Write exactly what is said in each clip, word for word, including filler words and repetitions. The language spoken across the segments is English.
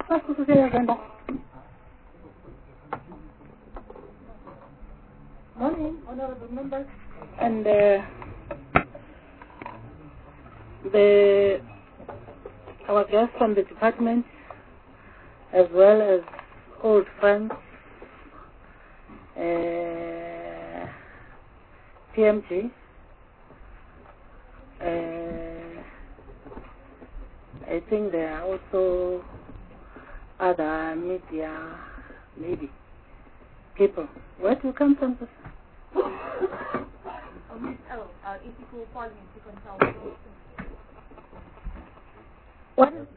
Morning, honorable members, and uh, the our guests from the department, as well as old friends, uh, P M G. Uh, I think there are also other media, maybe, people. Where do you come from? Oh, Miss L, uh, ethical parliamentary consultant. What is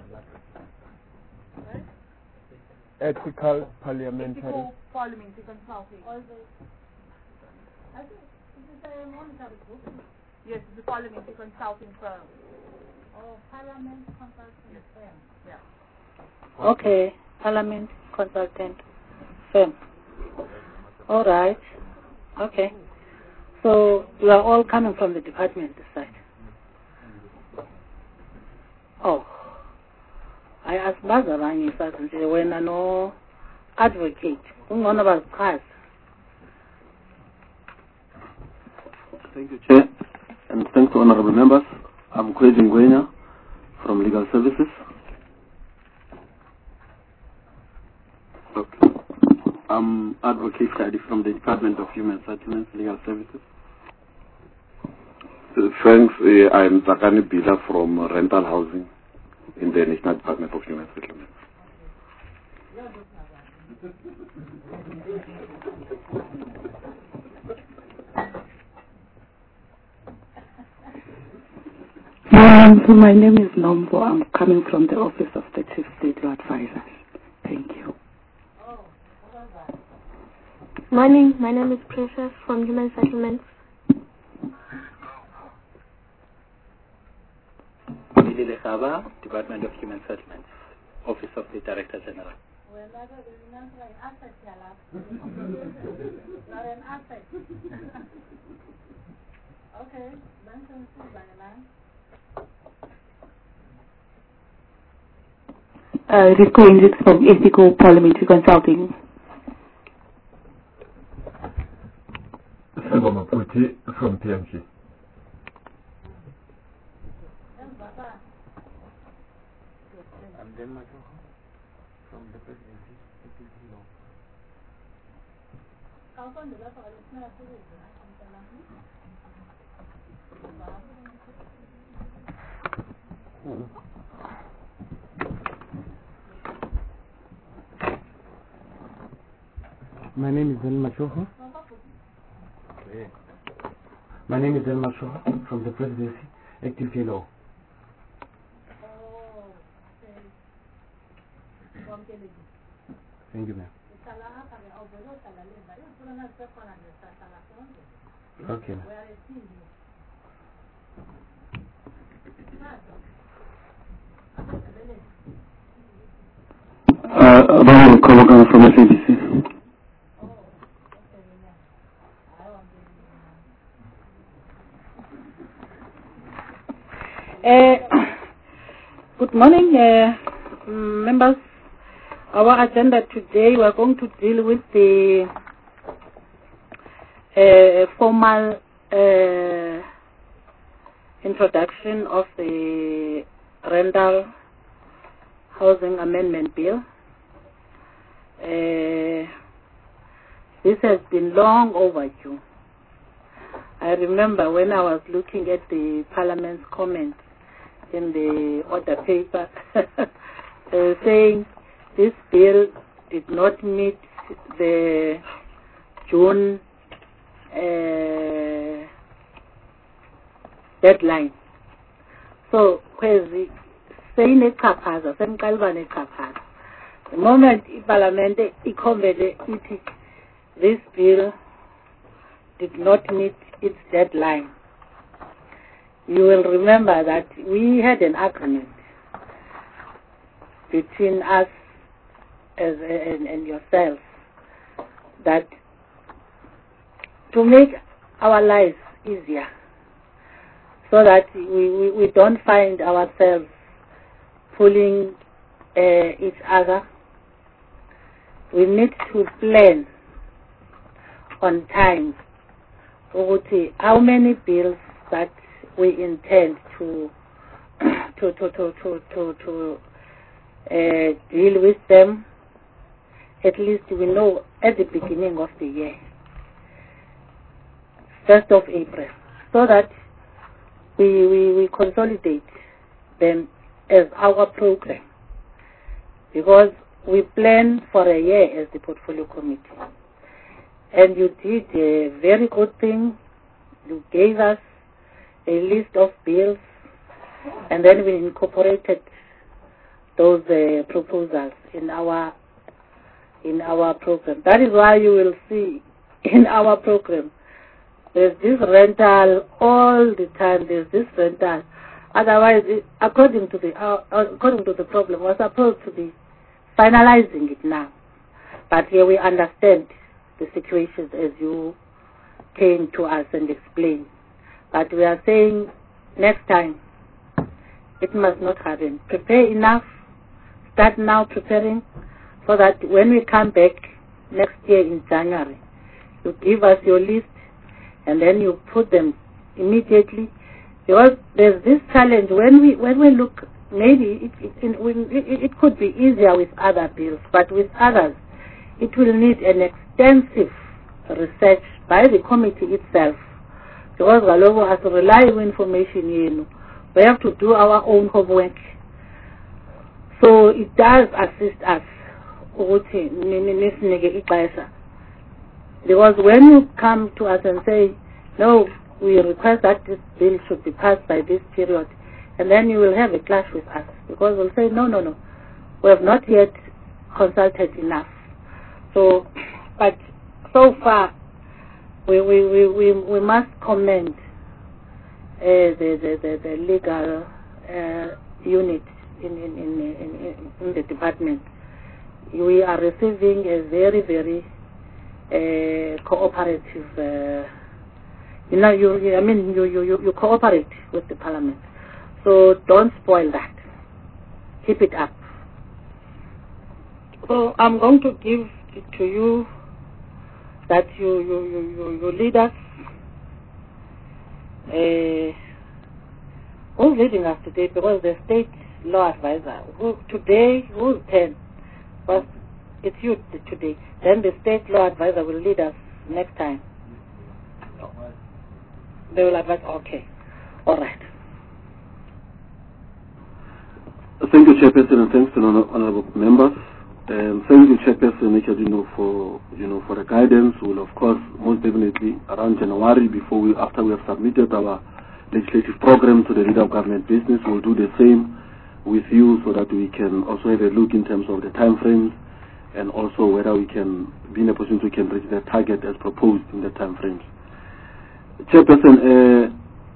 Ethical parliamentary. Ethical parliamentary consulting. all the? I think this is a monetary group. Yes, it's a parliamentary consulting firm. Oh, Parliament Consulting Firm. Yeah. Okay, Parliament Consultant Firm. All right. Okay. So you are all coming from the department this side. Oh. I asked Bazarani Saturday when I know advocate. One of us class. Thank you, Chair, and thanks to honorable members. I'm Kwezi Ngwenya from Legal Services. Okay. I'm Advocate Shadi from the Department of Human Settlements, Legal Services. Uh, thanks. Uh, I'm Zakani Bila from uh, Rental Housing in the National Department of Human Settlements. Um, my name is Nombo. I'm coming from the Office of the Chief State Advisor. Thank you. Morning, my name is Princess from Human Settlements. Bilile Saba, Department of Human Settlements, Office of the Director General. Okay, Uh, Rico Indix from Ethical Parliamentary Consulting. Sebo Maputi from P M G. I'm Dan Machoho from the Presidency. My name is Dan Machoho. My name is Dan Machoho from the Presidency, Active Fellow. Thank you, ma'am. Okay, ma'am. Uh, Ronald Kovagan from S A B C. Uh, good morning, uh, members. Our agenda today, we are going to deal with the uh, formal uh, introduction of the Rental Housing Amendment Bill. Uh, this has been long overdue. I remember when I was looking at the Parliament's comment in the order paper uh, saying this bill did not meet the June uh, deadline. So, the moment the Parliament commented this bill did not meet its deadline, you will remember that we had an agreement between us as and, and yourselves that to make our lives easier, so that we, we, we don't find ourselves pulling uh, each other. We need to plan on time. How many bills that we intend to to to to to to, to uh, deal with them. At least we know at the beginning of the year, first of April, so that we, we, we consolidate them as our program, because we plan for a year as the portfolio committee. And you did a very good thing. You gave us a list of bills, and then we incorporated those uh, proposals in our in our program. That is why you will see in our program there's this rental all the time. There's this rental. Otherwise, it, according to the uh, according to the problem, we're supposed to be finalizing it now. But here we understand the situations as you came to us and explained. But we are saying next time it must not happen. Prepare enough. Start now preparing, so that when we come back next year in January, you give us your list and then you put them immediately. Because there's this challenge when we when we look, maybe it it, it, it could be easier with other bills, but with others it will need an extensive research by the committee itself. Because Galobo has to rely on information, you know. We have to do our own homework. So it does assist us. Because when you come to us and say, no, we request that this bill should be passed by this period, and then you will have a clash with us, because we'll say, no, no, no, we have not yet consulted enough. So, but so far, we we we we, we must commend uh, the, the the the legal uh, unit in in, in in in the department. We are receiving a very very uh, cooperative. Uh, you know, you I mean you, you you you cooperate with the parliament. So don't spoil that. Keep it up. So I'm going to give it to you that you you you you, you lead us. Uh, who's leading us today? Because the state law advisor who today who's ten. First, it's you today. Then the state law advisor will lead us next time. They will advise. Okay, all right. Thank you, Chairperson, and thanks to the honourable members. Um, thank you, Chairperson, you know, for you know for the guidance. We'll of course most definitely around January, before we after we have submitted our legislative program to the leader of government business, we'll do the same with you, so that we can also have a look in terms of the time frames, and also whether we can be in a position we can reach the target as proposed in the time frames. Chairperson, uh,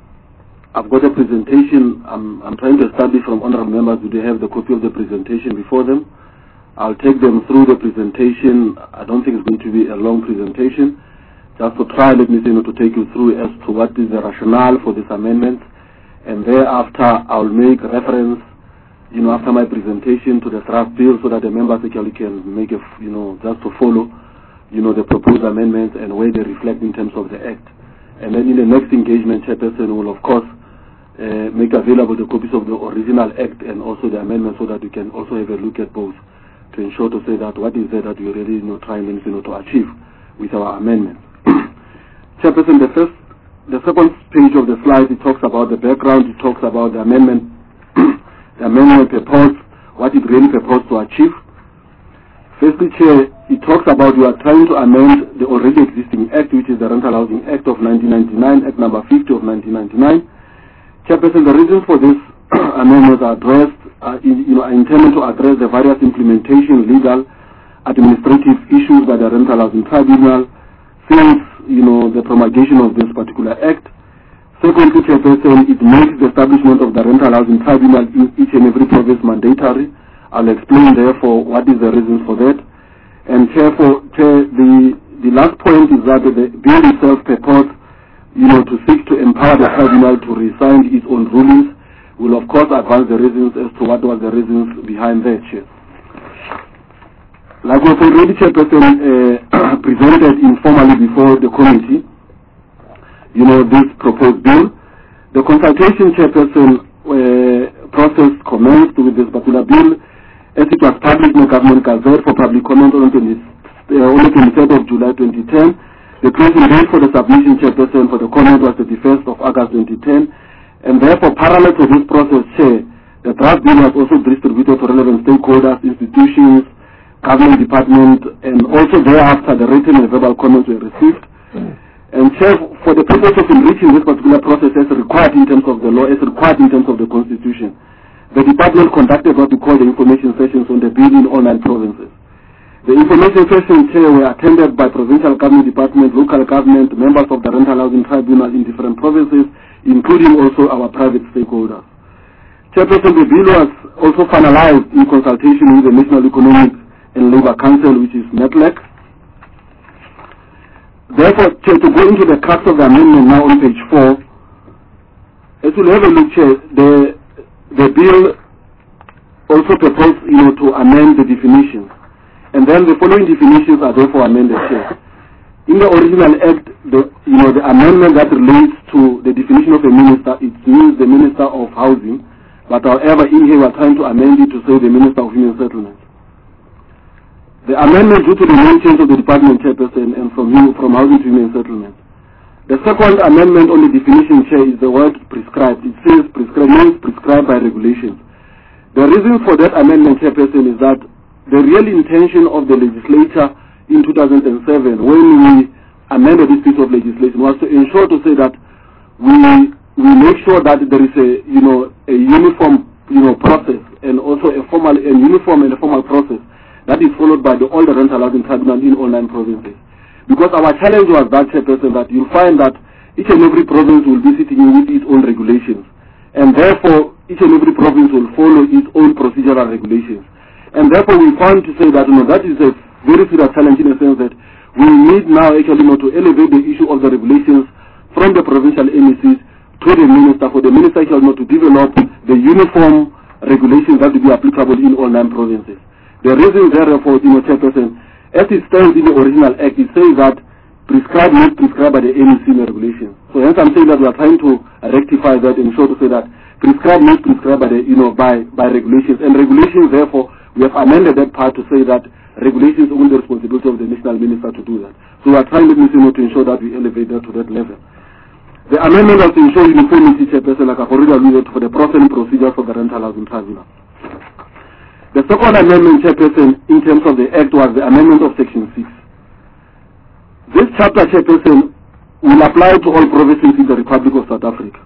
I've got a presentation. I'm, I'm trying to establish from honourable members, do they have the copy of the presentation before them? I'll take them through the presentation. I don't think it's going to be a long presentation. Just to try, let me say, you know, to take you through as to what is the rationale for this amendment, and thereafter I'll make reference, you know, after my presentation, to the draft bill, so that the members actually can make a, you know, just to follow, you know, the proposed amendments and where they reflect in terms of the Act. And then in the next engagement, Chairperson will, of course, uh, make available the copies of the original Act and also the amendments, so that we can also have a look at both, to ensure to say that what is there that we really, you know, trying, you know, to achieve with our amendments. Chairperson, the first, the second page of the slide, it talks about the background, it talks about the amendment. The amendment purpose, what it really purports to achieve. Firstly, Chair, it talks about we are trying to amend the already existing Act, which is the Rental Housing Act of nineteen ninety-nine, Act number fifty of nineteen ninety-nine. Chairperson, the reasons for this amendments are addressed, uh, in, you know, are intended to address the various implementation, legal, administrative issues by the Rental Housing Tribunal since, you know, the promulgation of this particular Act. Secondly, Chairperson, it makes the establishment of the Rental Housing Tribunal in each and every province mandatory. I'll explain, therefore, what is the reason for that. And therefore, Chair, the, the last point is that the bill itself purports, you know, to seek to empower the tribunal to rescind its own rulings will of course advance the reasons as to what was the reasons behind that, Chair. Like was already Chairperson uh, presented informally before the committee, you know, this proposed bill. The consultation, Chairperson, uh, process commenced with this particular bill as it was published in the Government Gazette for public comment on the twenty-third of July twenty ten. The closing date for the submission, Chairperson, for the comment was the thirty-first of August twenty ten. And therefore, parallel to this process, Chair, the draft bill was also distributed to relevant stakeholders, institutions, government department, and also thereafter the written and verbal comments were received. And Chair, for the purpose of enriching this particular process as required in terms of the law, as required in terms of the Constitution, the department conducted what we call the information sessions on the bill in all nine provinces. The information sessions, Chair, were attended by provincial government department, local government, members of the Rental Housing Tribunal in different provinces, including also our private stakeholders. Chairperson, the bill was also finalized in consultation with the National Economic and Labour Council, which is NETLEC. Therefore, Chair, to go into the crux of the amendment now on page four, as we'll have a look, Chair, the, the bill also proposed, you know, to amend the definitions. And then the following definitions are therefore amended, Chair. In the original act, the, you know, the amendment that relates to the definition of a minister, it means the Minister of Housing, but however, in here we're trying to amend it to say the Minister of Human Settlements. The amendment due to the name change of the department, Chairperson, and from you, from Housing to Human Settlements. The second amendment on the definition, Chair, is the word prescribed. It says prescribed, means prescribed by regulations. The reason for that amendment, Chairperson, is that the real intention of the legislature in two thousand seven, when we amended this piece of legislation, was to ensure to say that we we make sure that there is a you know a uniform you know process, and also a formal and uniform and a formal process that is followed by the all the rental housing tribunal in all nine provinces. Because our challenge was that, Chairperson, that you find that each and every province will be sitting with its own regulations, and therefore each and every province will follow its own procedural regulations. And therefore we found to say that you know that is a very serious challenge, in the sense that we need now actually you know, to elevate the issue of the regulations from the provincial M E Cs to the minister, for the minister you know, to develop the uniform regulations that will be applicable in all nine provinces. The reason therefore, you know, Chairperson, as it stands in the original act, it says that prescribed not prescribed by the M E C regulations. So hence I'm saying that we are trying to rectify that and show to say that prescribed not prescribed by the you know by by regulations, and regulations therefore we have amended that part to say that regulations are only the responsibility of the national minister to do that. So we are trying, let me say, to ensure that we elevate that to that level. The amendment was to ensure uniformity, Chairperson, like I've already alluded, for the process and procedure for the rental housing tribunal. The second amendment, Chairperson, in terms of the Act, was the amendment of Section six. This chapter, Chairperson, will apply to all provinces in the Republic of South Africa.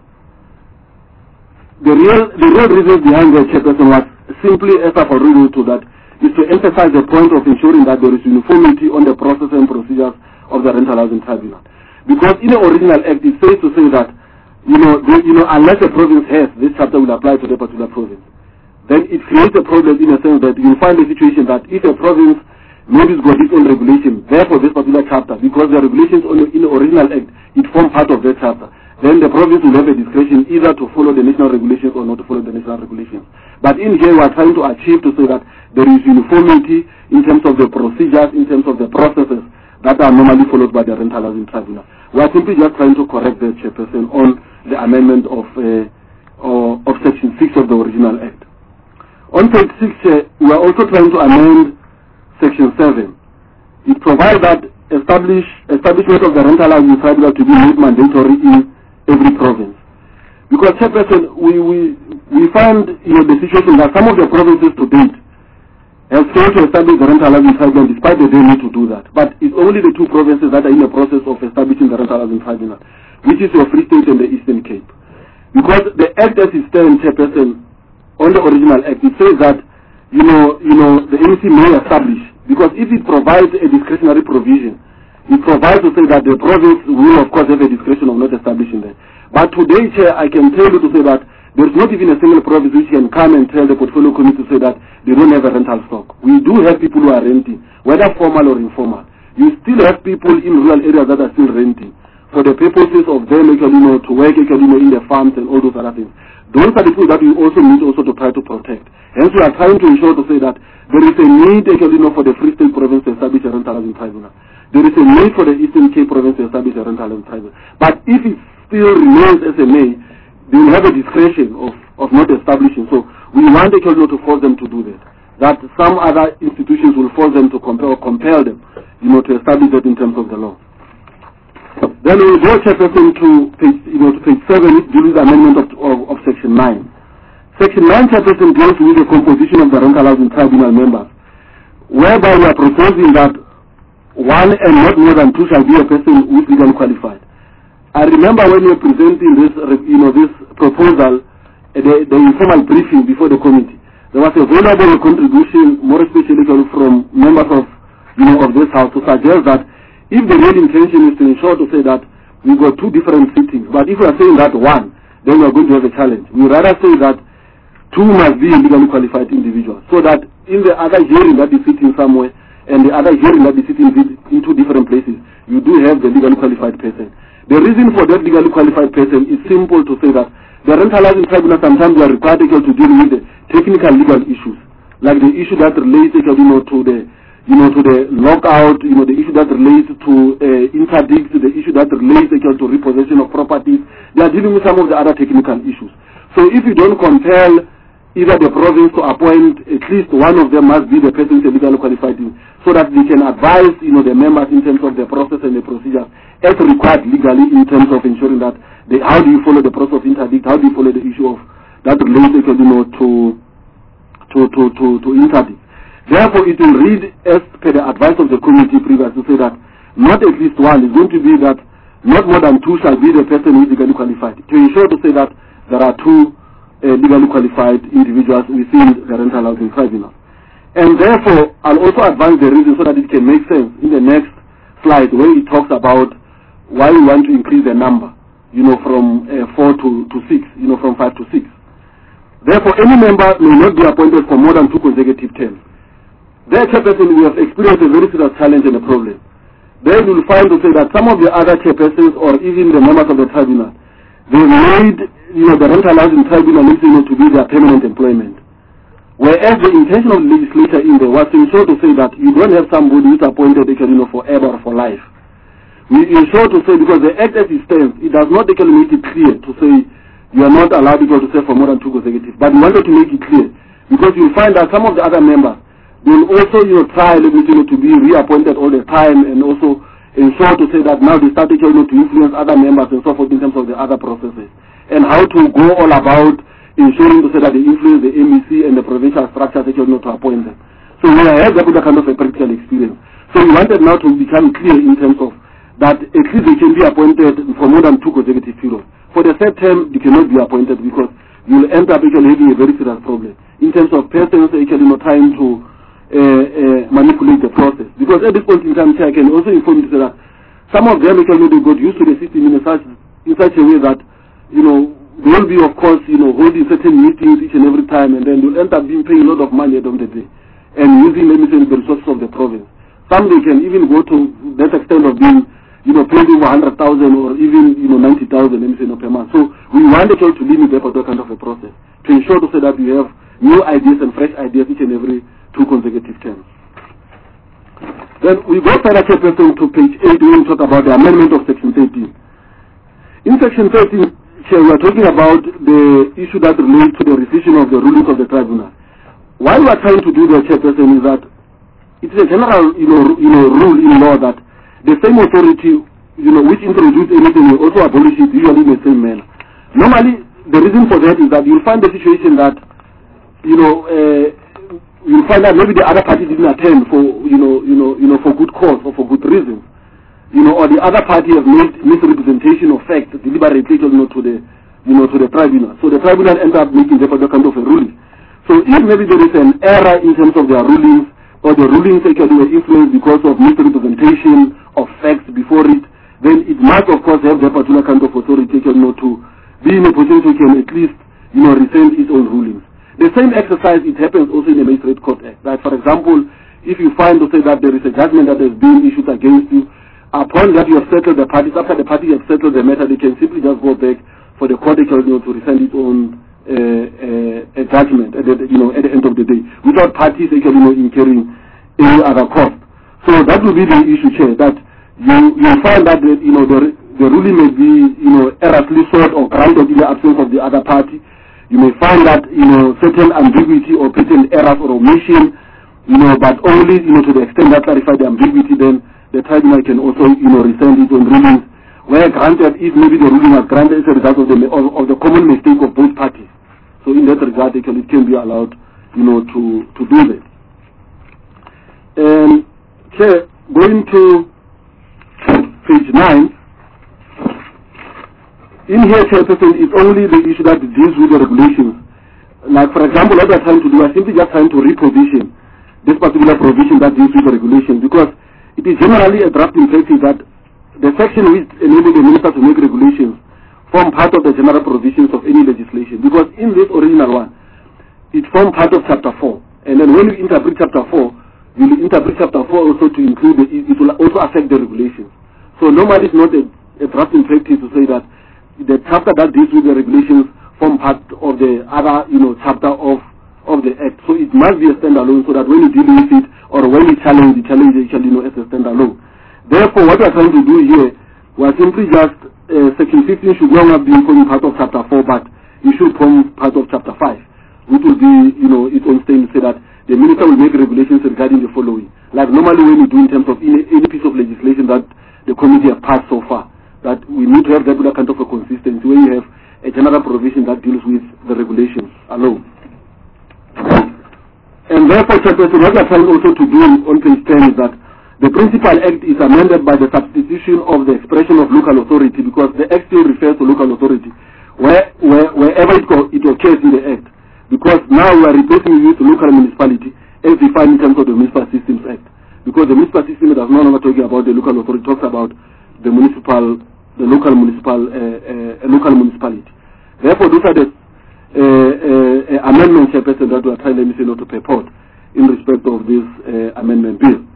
The real, the real reason behind the Chairperson was simply, as I've already alluded to, that is to emphasize the point of ensuring that there is uniformity on the process and procedures of the rental housing tribunal. Because in the original act, it says to say that, you know, the, you know, unless a province has, this chapter will apply to the particular province. Then it creates a problem in a sense that you find a situation that if a province maybe it's got its own regulation, therefore this particular chapter, because the regulations on the, in the original act, it forms part of that chapter, then the province will have a discretion either to follow the national regulations or not to follow the national regulations. But in here we are trying to achieve to say that there is uniformity in terms of the procedures, in terms of the processes that are normally followed by the rental housing tribunal. We are simply just trying to correct the Chairperson on the amendment of uh, or, of Section six of the original Act. On page six, uh, we are also trying to amend Section seven. It provides that establish, establishment of the rental housing tribunal to be made mandatory in every province. Because, Chairperson, we, we, we find you know, the situation that some of the provinces to date have failed to establish the rental housing tribunal despite they need to do that. But it's only the two provinces that are in the process of establishing the rental housing tribunal, which is your Free State and the Eastern Cape. Because the Act as it stands, Chairperson, on the original Act, it says that, you know, you know, the M E C may establish, because if it provides a discretionary provision, it provides to say that the province will, of course, have a discretion of not establishing that. But today, Chair, I can tell you to say that there is not even a single province which can come and tell the portfolio committee to say that they don't have a rental stock. We do have people who are renting, whether formal or informal. You still have people in rural areas that are still renting for the purposes of them, you know, to work, you know, in the farms and all those other things. those are the people that we also need also to try to protect. Hence, we are trying to ensure to say that there is a need, actually, you know, for the Free State Province to establish a rental housing tribunal. There is a need for the Eastern Cape Province to establish a rental housing tribunal. But if it still remains S M A, they will have a discretion of, of not establishing. So we want actually to force them to do that. That some other institutions will force them to compel or compel them, you know, to establish that in terms of the law. Then we will go, Chairperson, to page, you know, to page seven, which deals with the amendment of, of, of Section nine. Section nine, Chairperson, deals with the composition of the rental housing tribunal members, whereby we are proposing that one and not more than two shall be a person who is legally qualified. I remember when we were presenting this, you know, this proposal, uh, the, the informal briefing before the committee, there was a valuable contribution, more especially from members of, you know, of this house, to suggest that if the real intention is to ensure to say that we've got two different sittings, but if we are saying that one, then we are going to have a challenge. We rather say that two must be legally qualified individuals, so that in the other hearing that is sitting somewhere, and the other hearing that is sitting in two different places, you do have the legally qualified person. The reason for that legally qualified person is simple to say that the rental housing tribunal sometimes are required to deal with the technical legal issues, like the issue that relates, you know, to the, you know, to the lockout, you know, the issue that relates to uh, interdicts, the issue that relates to repossession of properties. They are dealing with some of the other technical issues. So if you don't compel either the province to appoint, at least one of them must be the person legally qualified, so that they can advise, you know, the members in terms of the process and the procedures as required legally in terms of ensuring that they, how do you follow the process of interdict, how do you follow the issue of that relates, you know, to to to to, to interdict. Therefore, it will read as per the advice of the committee previous to say that not at least one is going to be that not more than two shall be the person who is legally qualified. To ensure to say that there are two uh, legally qualified individuals within the rental housing tribunal. And therefore, I'll also advance the reason so that it can make sense in the next slide where it talks about why we want to increase the number, you know, from uh, four to, to six, you know, from five to six. Therefore, any member may not be appointed for more than two consecutive terms. There, Chairperson, we have experienced a very serious challenge and a problem. Then you'll find to say that some of the other chairpersons or even the members of the tribunal, they made, you know, the rental housing tribunal, you know, to be their permanent employment. Whereas the intention of the legislature in there was to ensure to say that you don't have somebody who's appointed, you know, forever or for life. We ensure to say, because the Act as it stands, it does not actually make it clear to say you are not allowed to go to serve for more than two consecutive. But we wanted to make it clear, because you'll find that some of the other members, they will also, you know, try, you know, to be reappointed all the time, and also ensure to say that now they start, you know, to influence other members and so forth in terms of the other processes, and how to go all about ensuring to say that they influence the M E C and the provincial structures, you know, to appoint them. So we have that kind of a practical experience. So we wanted now to become clear in terms of that at least they can be appointed for more than two consecutive periods. For the third term, they cannot be appointed because you will end up actually having a very serious problem in terms of persons actually not trying to Uh, uh, manipulate the process. Because at this point in time, I can also inform you that some of them actually they got used to the system in such in such a way that, you know, they will be, of course, you know, holding certain meetings each and every time, and then they'll end up being paying a lot of money at the end of the day and using, let me say, the resources of the province. Some they can even go to that extent of being, you know, paying over one hundred thousand or even, you know, ninety thousand, let me say, per month. So we want actually to limit that kind of a process to ensure to say that we have new ideas and fresh ideas each and every two consecutive terms. Then we go further, Chairperson, to page eight when we talk about the amendment of Section thirteen. In Section thirteen, Chair, we are talking about the issue that relates to the rescission of the rulings of the tribunal. Why we are trying to do that, Chairperson, is that it is a general, you know, you know, rule in law that the same authority, you know, which introduced anything will also abolish it usually in the same manner. Normally, the reason for that is that you'll find the situation that, you know, uh, you'll find that maybe the other party didn't attend for, you know, you know, you know, for good cause or for good reasons, you know, or the other party has made misrepresentation of fact deliberately, you know, to the, you know, to the tribunal. So the tribunal ends up making therefore the kind of a ruling. So if maybe there is an error in terms of their rulings, or the rulings actually were influenced because of misrepresentation of facts before it, then it must, of course, have the particular kind of authority, you know, to be in a position to can at least, you know, rescind its own rulings. The same exercise, it happens also in the Magistrate Court Act. That, for example, if you find to say that there is a judgment that has been issued against you, upon that you have settled the parties, after the party has settled the matter, they can simply just go back for the court, you know, to rescind its own uh, uh, a judgment at the, you know, at the end of the day, without parties actually, you know, incurring any other cost. So that will be the issue, Chair, that you you find that the, you know the the ruling may be, you know, erroneously sought or granted in the absence of the other party. You may find that, you know, certain ambiguity or patent errors or omission, you know, but only, you know, to the extent that clarify the ambiguity, then the tribunal can also, you know, rescind its own rulings, where granted, if maybe the ruling was granted as a result of the, of, of the common mistake of both parties. So in that regard, it can, it can be allowed, you know, to, to do that. Um, Chair, going to page nine, in here, Chairperson, it's only the issue that deals with the regulations. Like, for example, what we're trying to do, we're simply just trying to reposition this particular provision that deals with the regulation, because it is generally a drafting practice that the section which enables the minister to make regulations form part of the general provisions of any legislation. Because in this original one, it forms part of chapter four. And then when you interpret chapter four, you will interpret chapter four also to include, the, it will also affect the regulations. So normally it's not a, a drafting practice to say that the chapter that deals with the regulations form part of the other, you know, chapter of, of the Act. So it must be a standalone, so that when you deal with it, or when you challenge, the challenge actually, you know, as a standalone. Therefore, what we are trying to do here, we are simply just, uh, section fifteen should not be forming part of chapter four, but it should form part of chapter five, which will be, you know, its own thing to say that the minister will make regulations regarding the following. Like normally when you do in terms of any, any piece of legislation that the committee has passed so far, that we need to have that kind of a consistency where you have a general provision that deals with the regulations alone. And therefore, Chairperson, what we are trying also to do on page ten is that the Principal Act is amended by the substitution of the expression of local authority, because the Act still refers to local authority where, where, wherever it, it occurs in the Act. Because now we are replacing it with local municipality as defined in terms of the Municipal Systems Act. Because the municipal system does not longer talking about the local authority, it talks about the municipal, the local municipal, uh, uh, local municipality. Therefore, those are the uh, uh, amendments, Chairperson, that we are trying, let me say, not to purport in respect of this uh, amendment bill.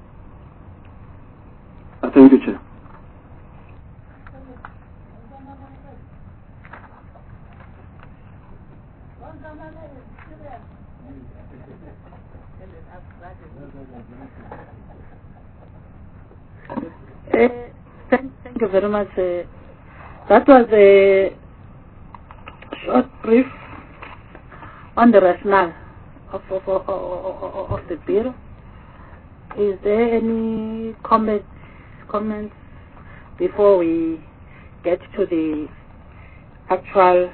I thank you, Chair. Uh, thank, thank you very much. Uh, that was a short brief on the rationale of, of, of, of, of the bill. Is there any comments, comments before we get to the actual?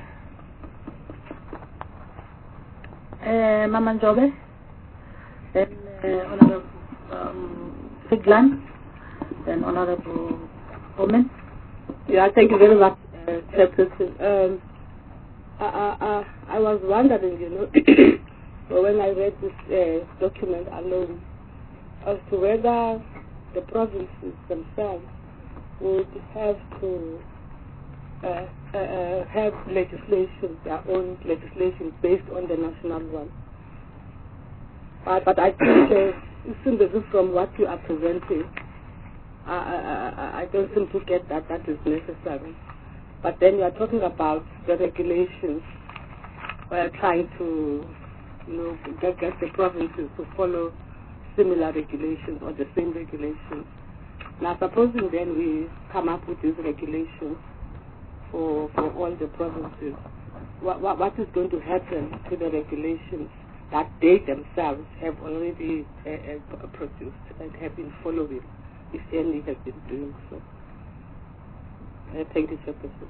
Uh, Mama Njobe, then uh, Honorable um, Figlan, then Honorable Woman. Yeah, thank you very much, uh, Chairperson. Um, I, I, I was wondering, you know, when I read this uh, document alone, as to whether the provinces themselves would have to uh, uh, uh, have legislation, their own legislation based on the national one. Uh, but I think uh, it seems as if from what you are presenting, I, I, I don't seem to get that that is necessary. But then you are talking about the regulations. We are trying to, you know, get, get the provinces to follow similar regulations or the same regulations. Now, supposing then we come up with these regulations for for all the provinces, what, what, what is going to happen to the regulations that they themselves have already uh, uh, produced and have been following, if any have been doing so? Uh, thank you, Chairperson.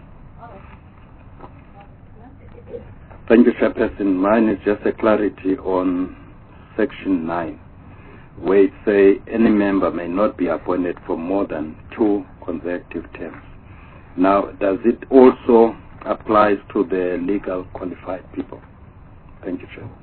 Thank you, Chairperson. Mine is just a clarity on section nine, where it says any member may not be appointed for more than two consecutive terms. Now, does it also apply to the legal qualified people? Thank you, Chair.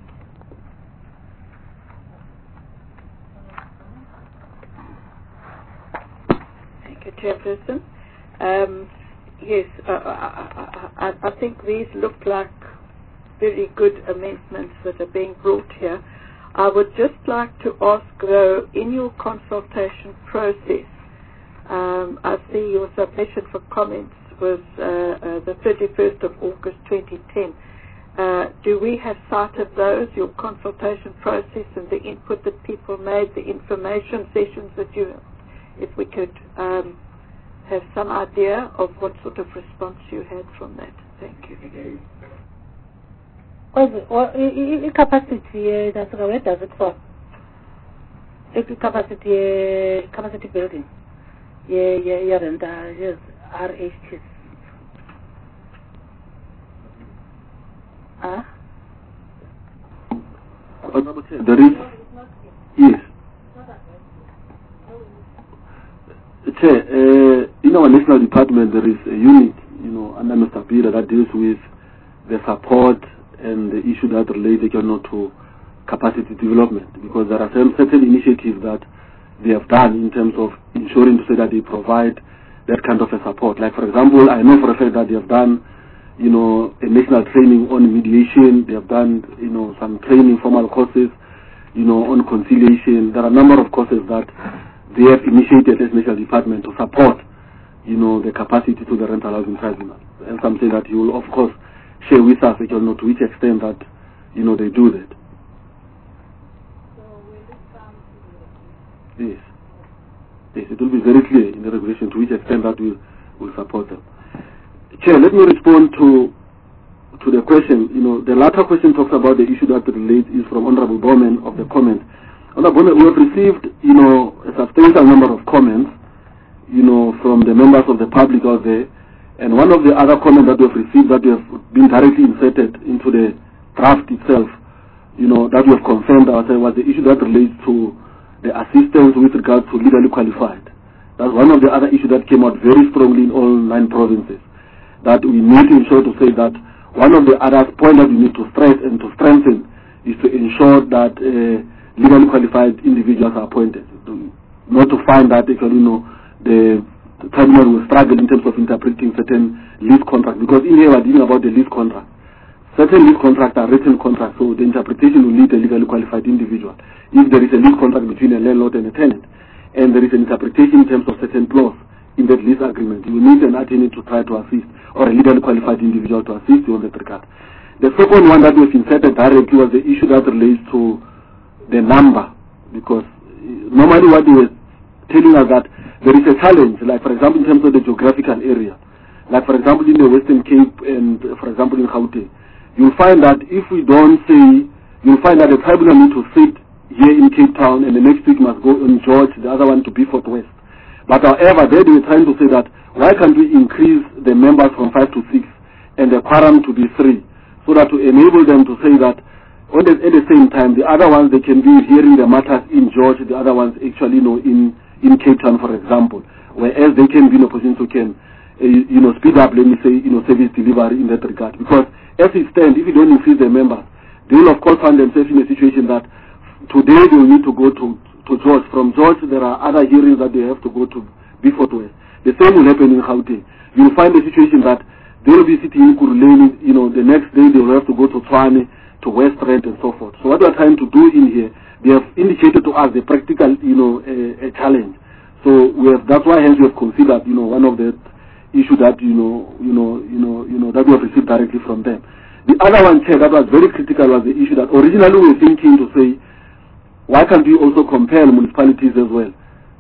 Thank you, Chairperson. Um, yes, uh, I, I, I think these look like very good amendments that are being brought here. I would just like to ask, though, in your consultation process, um, I see your submission for comments was uh, uh, the thirty-first of August twenty ten. Uh, do we have sight of those, your consultation process and the input that people made, the information sessions that you, if we could um, have some idea of what sort of response you had from that? Thank you. Well, capacity, that's where does it fall? Capacity, capacity building. Yeah, yeah, yeah, and yes, R H Ts. Huh? There is, yes. Chair, uh, in our national department there is a unit, you know, under Mister Pira that deals with the support and the issue that relate, you know, to capacity development, because there are some certain initiatives that they have done in terms of ensuring to say that they provide that kind of a support. Like, for example, I know for a fact that they have done, you know, a national training on mediation. They have done, you know, some training, formal courses, you know, on conciliation. There are a number of courses that they have initiated as national department to support, you know, the capacity to the rental housing tribunal. And something that you will, of course, share with us, you know, to which extent that, you know, they do that. Yes. Yes, it will be very clear in the regulation to which extent that we will support them. Chair, let me respond to to the question. You know, the latter question talks about the issue that relates is from Honorable Bowman of the comment. Honorable Bowman, we have received, you know, a substantial number of comments, you know, from the members of the public out there. And one of the other comments that we have received that we have been directly inserted into the draft itself, you know, that we have confirmed ourselves was the issue that relates to the assistance with regard to legally qualified. That's one of the other issues that came out very strongly in all nine provinces. That we need to ensure to say that one of the other points that we need to stress and to strengthen is to ensure that uh, legally qualified individuals are appointed. To, not to find that, you know, the, the tribunal will struggle in terms of interpreting certain lease contracts, because in here we're dealing about the lease contract. Certain lease contracts are written contracts, so the interpretation will need a legally qualified individual. If there is a lease contract between a landlord and a tenant, and there is an interpretation in terms of certain clause in that lease agreement, you need an attorney to try to assist, or a legally qualified individual to assist you on that regard. The second one that was inserted directly was the issue that relates to the number, because normally what they were telling us that there is a challenge, like for example in terms of the geographical area, like for example in the Western Cape and for example in Gauteng, you'll find that if we don't say, you'll find that the tribunal need to sit here in Cape Town and the next week must go in George, the other one to Beaufort West. But however, they were trying to say that why can't we increase the members from five to six and the quorum to be three, so that to enable them to say that on the, at the same time the other ones they can be hearing the matters in George, the other ones actually, you know, in in Cape Town, for example, whereas they can be in a position to can uh, you know speed up, let me say, you know, service delivery in that regard. Because as it stands, if you don't increase the members, they will of course find themselves in a situation that today they will need to go to to George. From George, there are other hearings that they have to go to Beaufort West. The same will happen in Gauteng. You will find the situation that they will be sitting in Kuruleni, you know, the next day they will have to go to Tshwane, to West Rand and so forth. So what we are trying to do in here, they have indicated to us the practical, you know, a, a challenge. So we have, that's why hence we have considered, you know, one of the issue that, you know, you know, you know, you know, that we have received directly from them. The other one, Chair, that was very critical was the issue that originally we were thinking to say, why can't we also compel municipalities as well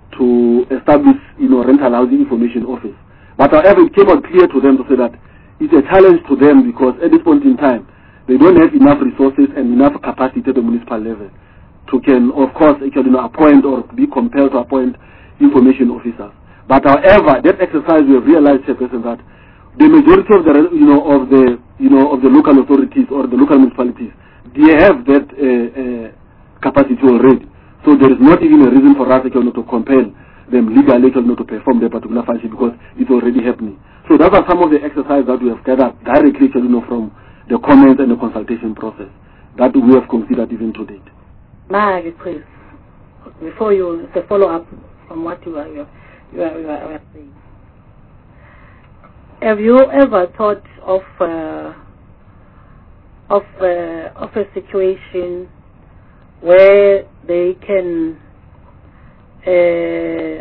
to establish, you know, rental housing information office? But however, it came out clear to them to say that it's a challenge to them because at this point in time, they don't have enough resources and enough capacity at the municipal level to can, of course, actually, you know, appoint or be compelled to appoint information officers. But however, that exercise we have realized, Chairperson, that the majority of the, you know, of the, you know, of the local authorities or the local municipalities, they have that uh, uh, capacity already. So there is not even a reason for us to compel them legally to perform their particular function because it's already happening. So those are some of the exercises that we have gathered directly, you know, from the comments and the consultation process that we have considered even to date. My request, before you, the follow-up from what you are, you are, you are, you are saying. Have you ever thought of uh, of uh, of a situation where they can uh,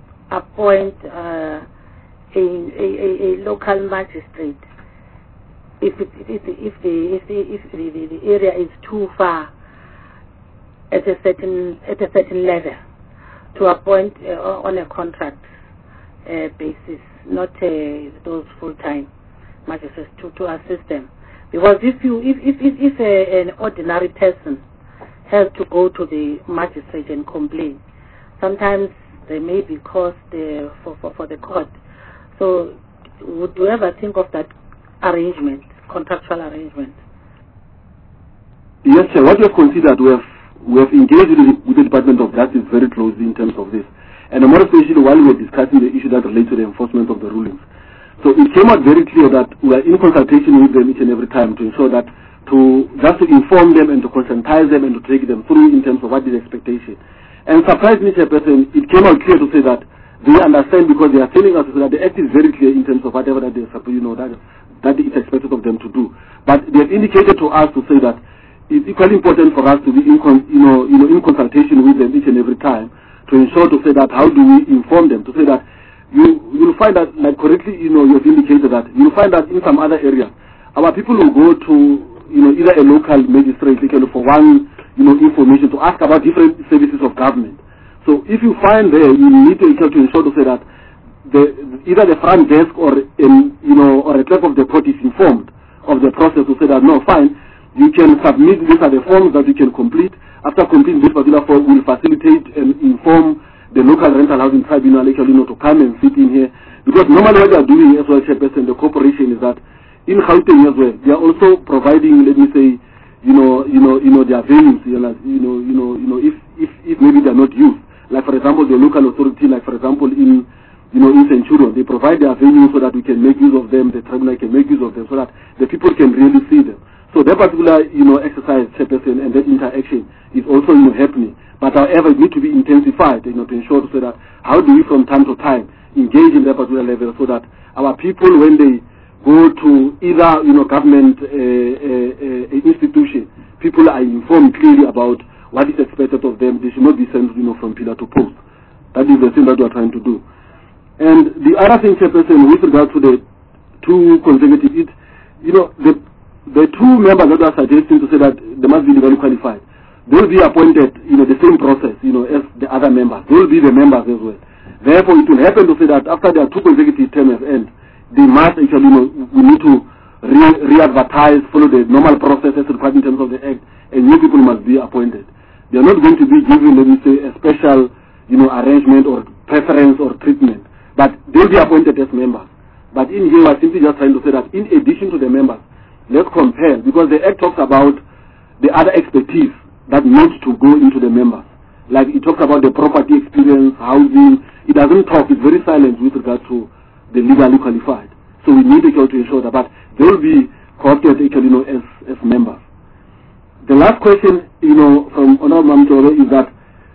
appoint uh, a, a, a local magistrate if it, if the if the if the, if the, the, the area is too far at a certain at a certain level to appoint uh, on a contract uh, basis, not uh, those full time magistrates to, to assist them. Because if you if if if, if a, an ordinary person has to go to the magistrate and complain, sometimes there may be cost uh, for, for for the court. So would you ever think of that arrangement, contractual arrangement? Yes, sir. What we have considered, we have we have engaged with the, with the Department of Justice very closely in terms of this, and more especially while we were discussing the issue that relates to the enforcement of the rulings. So it came out very clear that we are in consultation with them each and every time to ensure that to just to inform them and to conscientize them and to take them through in terms of what is the expectation. And surprisingly, Chairperson, it came out clear to say that they understand because they are telling us that the act is very clear in terms of whatever that they you know that that is expected of them to do. But they have indicated to us to say that it's equally important for us to be in con, you know you know in consultation with them each and every time to ensure to say that how do we inform them to say that you you'll find that, like correctly you know you've indicated that you'll find that in some other areas our people will go to you know either a local magistrate for one you know information to ask about different services of government. So if you find there, you need to ensure to say that the, either the front desk or in, you know or a clerk of the court is informed of the process to say that no, fine, you can submit these are the forms that you can complete. After completing this particular form, will facilitate and inform the local rental housing tribunal actually you know to come and sit in here, because normally what they are doing as well, Chairperson, the corporation is that in Gauteng as well, they are also providing, let me say, you know, you know, you know, their venues, you know, you know, you know, you know, if if if maybe they are not used. Like for example, the local authority, like for example in, you know, in Centurion, they provide their venues so that we can make use of them, the tribunal can make use of them, so that the people can really see them. So that particular, you know, exercise, Chairperson, and that interaction is also you know, happening. But however, it needs to be intensified, you know, to ensure so that how do we from time to time engage in that particular level so that our people, when they go to either, you know, government uh, uh, uh, institution, people are informed clearly about what is expected of them. They should not be sent, you know, from pillar to post. That is the thing that we are trying to do. And the other thing, Chairperson, with regard to the two consecutive, it, you know, the the two members that are suggesting to say that they must be legally qualified, they will be appointed, you know, the same process, you know, as the other members. They will be the members as well. Therefore, it will happen to say that after their two consecutive terms end, they must actually, you know, we need to re-advertise, re follow the normal process as required in terms of the Act, and new people must be appointed. They are not going to be given, let me say, a special, you know, arrangement or preference or treatment, but they will be appointed as members. But in here, we are simply just trying to say that in addition to the members, let's compare, because the Act talks about the other expertise that needs to go into the members. Like it talks about the property experience, housing. It doesn't talk, it's very silent with regard to the legally qualified. So we need to ensure that, but they will be co-opted you know, as, as members. The last question, you know, from Honorable Mamtoro is that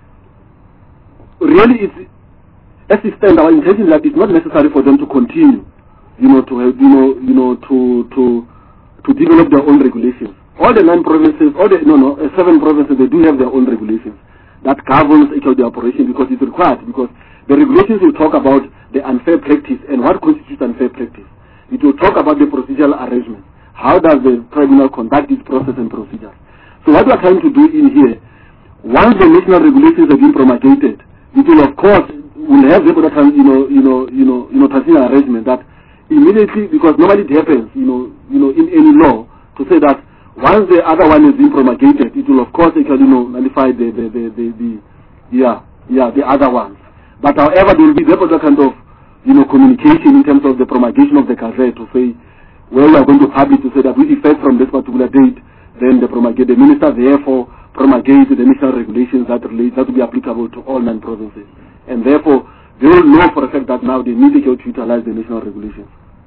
really it's, as it stands, our intention is that it's not necessary for them to continue, you know, to have, you know, you know, to, to, to develop their own regulations. All the nine provinces, all the, no, no, uh, seven provinces, they do have their own regulations that governs actually the operation because it's required, because the regulations will talk about the unfair practice and what constitutes unfair practice. It will talk about the procedural arrangement. How does the tribunal conduct its process and procedures? So what we are trying to do in here, once the national regulations have been promulgated, it will of course will have the you know, you know, you know, you know, transitional arrangement that immediately, because normally it happens, you know, you know, in any law to say that once the other one has been promulgated, it will of course actually, you know, nullify the the the, the, the yeah yeah the other ones. But however, there will be that kind of you know communication in terms of the promulgation of the Gazette to say where we are going to publish to say that with effect from this particular date, then the promulgate the minister therefore promulgate the national regulations that relate that will be applicable to all nine provinces, and therefore they will know for a fact that now they need to utilize the national regulations.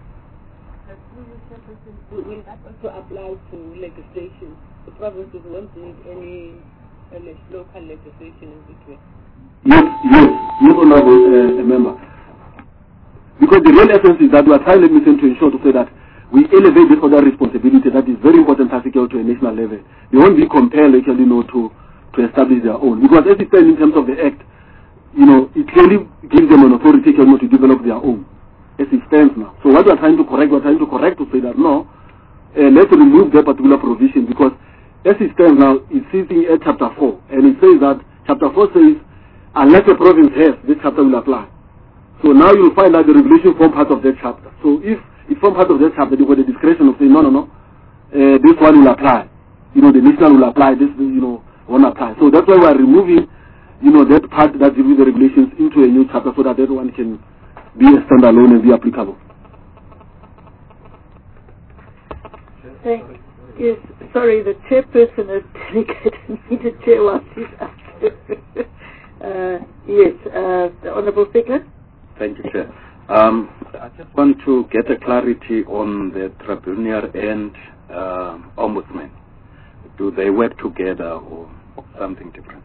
Will that also apply to legislation? The provinces won't need any uh, local legislation in between. Yes, yes, yes, honorable uh, member. Because the real essence is that we are trying, let me say, to ensure to say that we elevate this other responsibility that is very important to to a national level. They won't be compelled, actually, you know, to to establish their own. Because as it stands in terms of the Act, you know, it clearly gives them an authority, you know, to develop their own. As it stands now. So what we are trying to correct, we are trying to correct to say that no. uh, let's remove that particular provision, because as it stands now, it's sitting at chapter four, and it says that chapter four says, unless a province has, this chapter will apply. So now you'll find that the regulation form part of that chapter. So if it form part of that chapter, you've got the discretion of saying, no, no, no, uh, this one will apply. You know, the national will apply, this, you know, won't apply. So that's why we're removing, you know, that part that gives the regulations into a new chapter so that everyone can be a standalone and be applicable. Thank, yes, sorry, the chairperson has delegated me to chair what she's after. uh, yes, uh, the Honourable Fickler. Thank you, Chair. Um, I just want to get a clarity on the tribunal and uh, ombudsman. Do they work together or something different?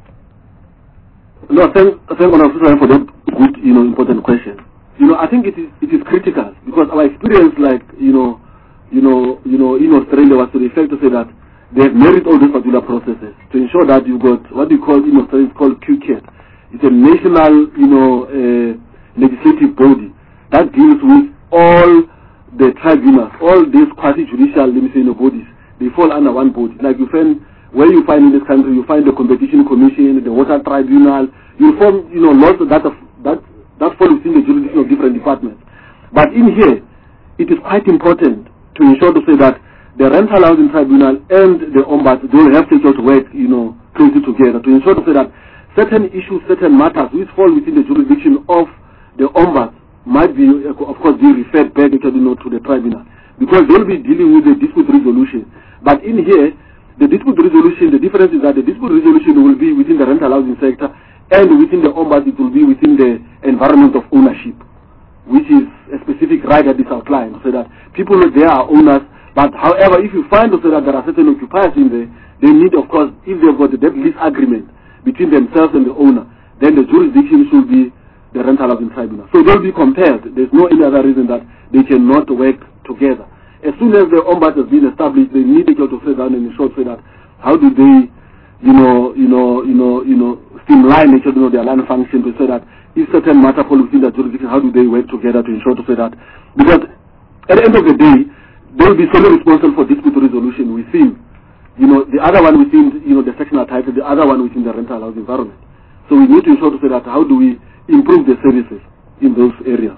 No, thank, thank Honourable Fickler for that good, you know, important question. You know, I think it is it is critical, because our experience, like, you know, you know, you know, in Australia was to the effect to say that they have merit all these particular processes to ensure that you've got what you call in Australia is called Q C A T. It's a national, you know, uh, legislative body that deals with all the tribunals, all these quasi-judicial, let me say, you know, bodies. They fall under one body. Like you find, where you find in this country, you find the Competition Commission, the Water Tribunal. You form, you know, lots of that of, that that fall within the jurisdiction of different departments. But in here, it is quite important to ensure to say that the Rental Housing Tribunal and the Ombuds don't have to just work, you know, closely together, to ensure to say that certain issues, certain matters which fall within the jurisdiction of the Ombuds might be, of course, be referred back, you know, to the tribunal, because they'll be dealing with the dispute resolution. But in here, the dispute resolution, the difference is that the dispute resolution will be within the rental housing sector, and within the Ombuds it will be within the environment of ownership, which is a specific right that is outlined, so that people there are owners. But however, if you find also that there are certain occupiers in there, they need, of course, if they've got the debt lease agreement between themselves and the owner, then the jurisdiction should be the rental housing tribunal. So they'll be compared. There's no any other reason that they cannot work together. As soon as the Ombuds has been established, they need to go to sit down and ensure so that how do they, you know, you know, you know, you know, streamline each other, you know, their line function, to say that if certain matter fall within the jurisdiction, how do they work together to ensure to say that? Because at the end of the day, they will be solely responsible for dispute resolution within, you know, the other one within, you know, the sectional title, the other one within the rental housing environment. So we need to ensure to say that how do we improve the services in those areas.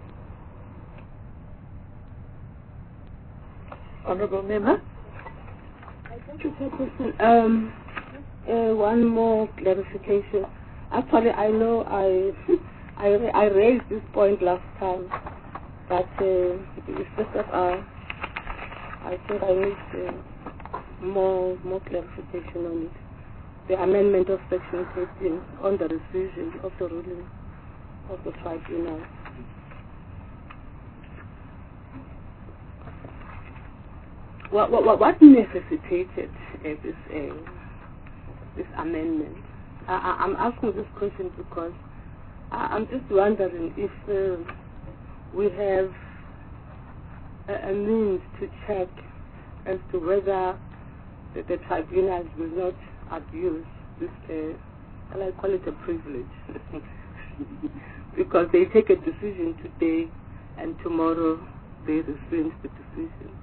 Honourable Member. Thank you, Chairperson. Um, uh, one more clarification. Actually, I know I I, I raised this point last time, but uh, it's just that I I think I need uh, more more clarification on it. The amendment of Section thirteen on the rescission of the ruling of the tribunal. What what what necessitated uh, this uh, this amendment? I, I, I'm asking this question because I, I'm just wondering if uh, we have a, a means to check as to whether the, the tribunals will not abuse this, uh, I call it a privilege, because they take a decision today and tomorrow they rescind the decision.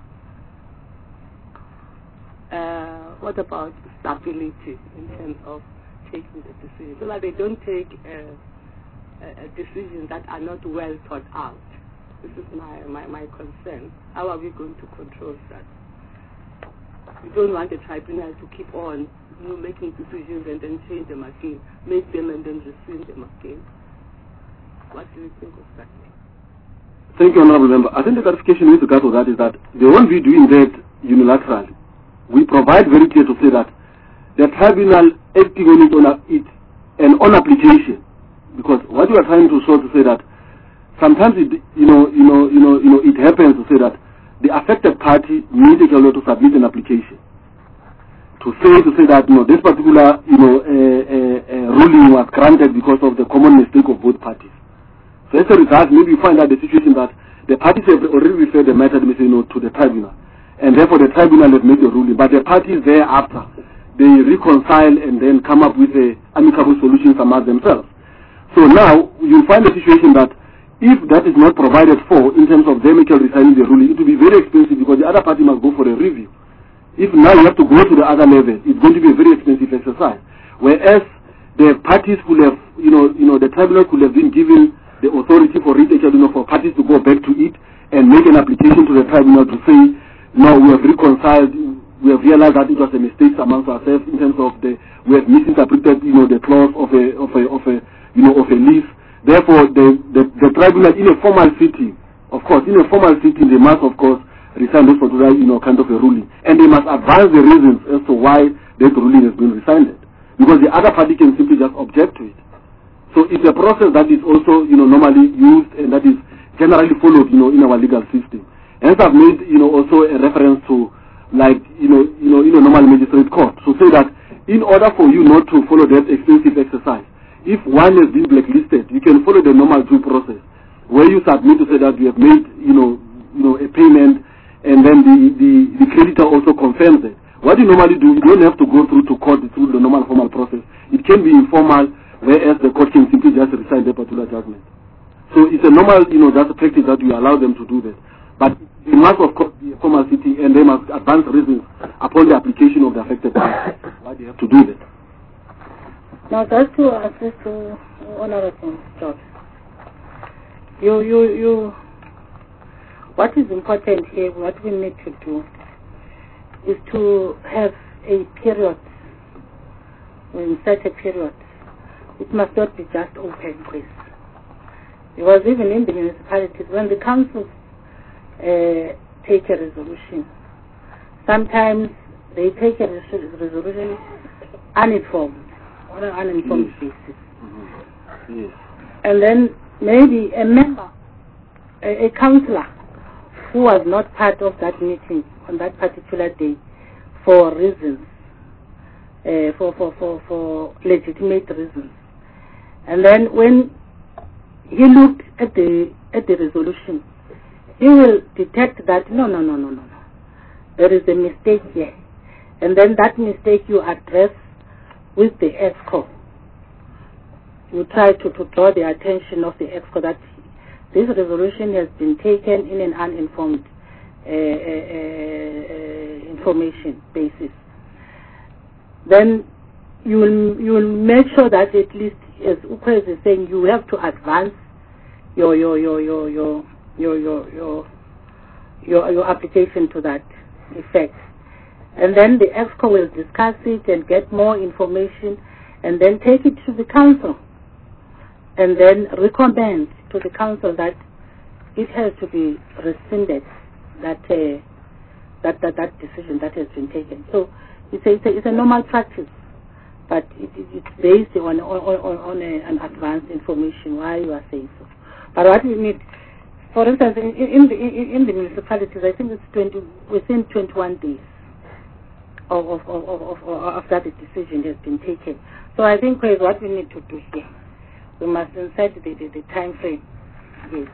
Uh, what about stability in terms of taking the decision, so that they don't take a, a, a decision that are not well thought out? This is my, my, my concern. How are we going to control that? We don't want the tribunal to keep on, you know, making decisions and then change them again, make them and then rescind them again. What do you think of that? Thank you, Honourable Member. I think the clarification with regard to that is that they won't be doing that unilaterally. We provide very clear to say that the tribunal acting on it, on a, it and on application, because what you are trying to show to say that sometimes it, you know, you know, you know, you know, it happens to say that the affected party needs to submit an application to say to say that, you know, this particular, you know, uh, uh, uh, ruling was granted because of the common mistake of both parties. So as a result, maybe you find out the situation that the parties have already referred the matter, you know, to the tribunal, and therefore the tribunal has made the ruling, but the parties thereafter, they reconcile and then come up with a amicable solutions among themselves. So now you find the situation that if that is not provided for in terms of them resigning the ruling, it will be very expensive because the other party must go for a review. If now you have to go to the other level, it's going to be a very expensive exercise. Whereas the parties could have, you know, you know, the tribunal could have been given the authority for it, you know, for parties to go back to it and make an application to the tribunal to say, no, we have reconciled, we have realized that it was a mistake amongst ourselves in terms of the, we have misinterpreted, you know, the clause of a, of a, of a, you know, of a lease. Therefore, the, the, the tribunal in a formal sitting, of course, in a formal sitting, they must, of course, resign this particular, you know, kind of a ruling. And they must advise the reasons as to why that ruling has been rescinded. Because the other party can simply just object to it. So it's a process that is also, you know, normally used and that is generally followed, you know, in our legal system. Hence I've made, you know, also a reference to, like, you know, you know, in a normal magistrate court. So say that in order for you not to follow that expensive exercise, if one has been blacklisted, you can follow the normal due process, where you submit to say that you have made, you know, you know, a payment, and then the, the, the creditor also confirms it. What you normally do, you don't have to go through to court through the normal formal process. It can be informal, whereas the court can simply just rescind the particular judgment. So it's a normal, you know, that's a practice that we allow them to do that. But it must, of course, be a formal sitting, and they must advance reasons upon the application of the affected party why they have to do that. Now, just to assist to Honorable George, you, you, you, what is important here, what we need to do, is to have a period, in such a period, it must not be just open quiz. Because even in the municipalities, when the councils uh, take a resolution, sometimes they take a res resolution uninformed, on an uninformed yes. basis. Mm-hmm. Yes. And then maybe a member, a, a councillor, who was not part of that meeting on that particular day for reasons, uh, for, for, for, for legitimate reasons. And then when he looked at the, at the resolution, he will detect that, no, no, no, no, no, no. There is a mistake here. And then that mistake you address with the EXCO. You try to, to draw the attention of the EXCO that this resolution has been taken in an uninformed uh, uh, uh, information basis. Then you will, you will make sure that at least, as Ukwez is saying, you have to advance your your your your your your your your, your, your application to that effect. And then the EXCO will discuss it and get more information and then take it to the council and then recommend to the council that it has to be rescinded, that uh, that, that that decision that has been taken. So it's a, it's a, it's a normal practice, but it, it, it's based on on, on, on a, an advanced information why you are saying so. But what we need, for instance, in, in, the, in, in the municipalities, I think it's twenty, within twenty-one days of, of, of, of, of after the decision has been taken. So I think what we need to do here, we must insert the, the, the time frame. Yes.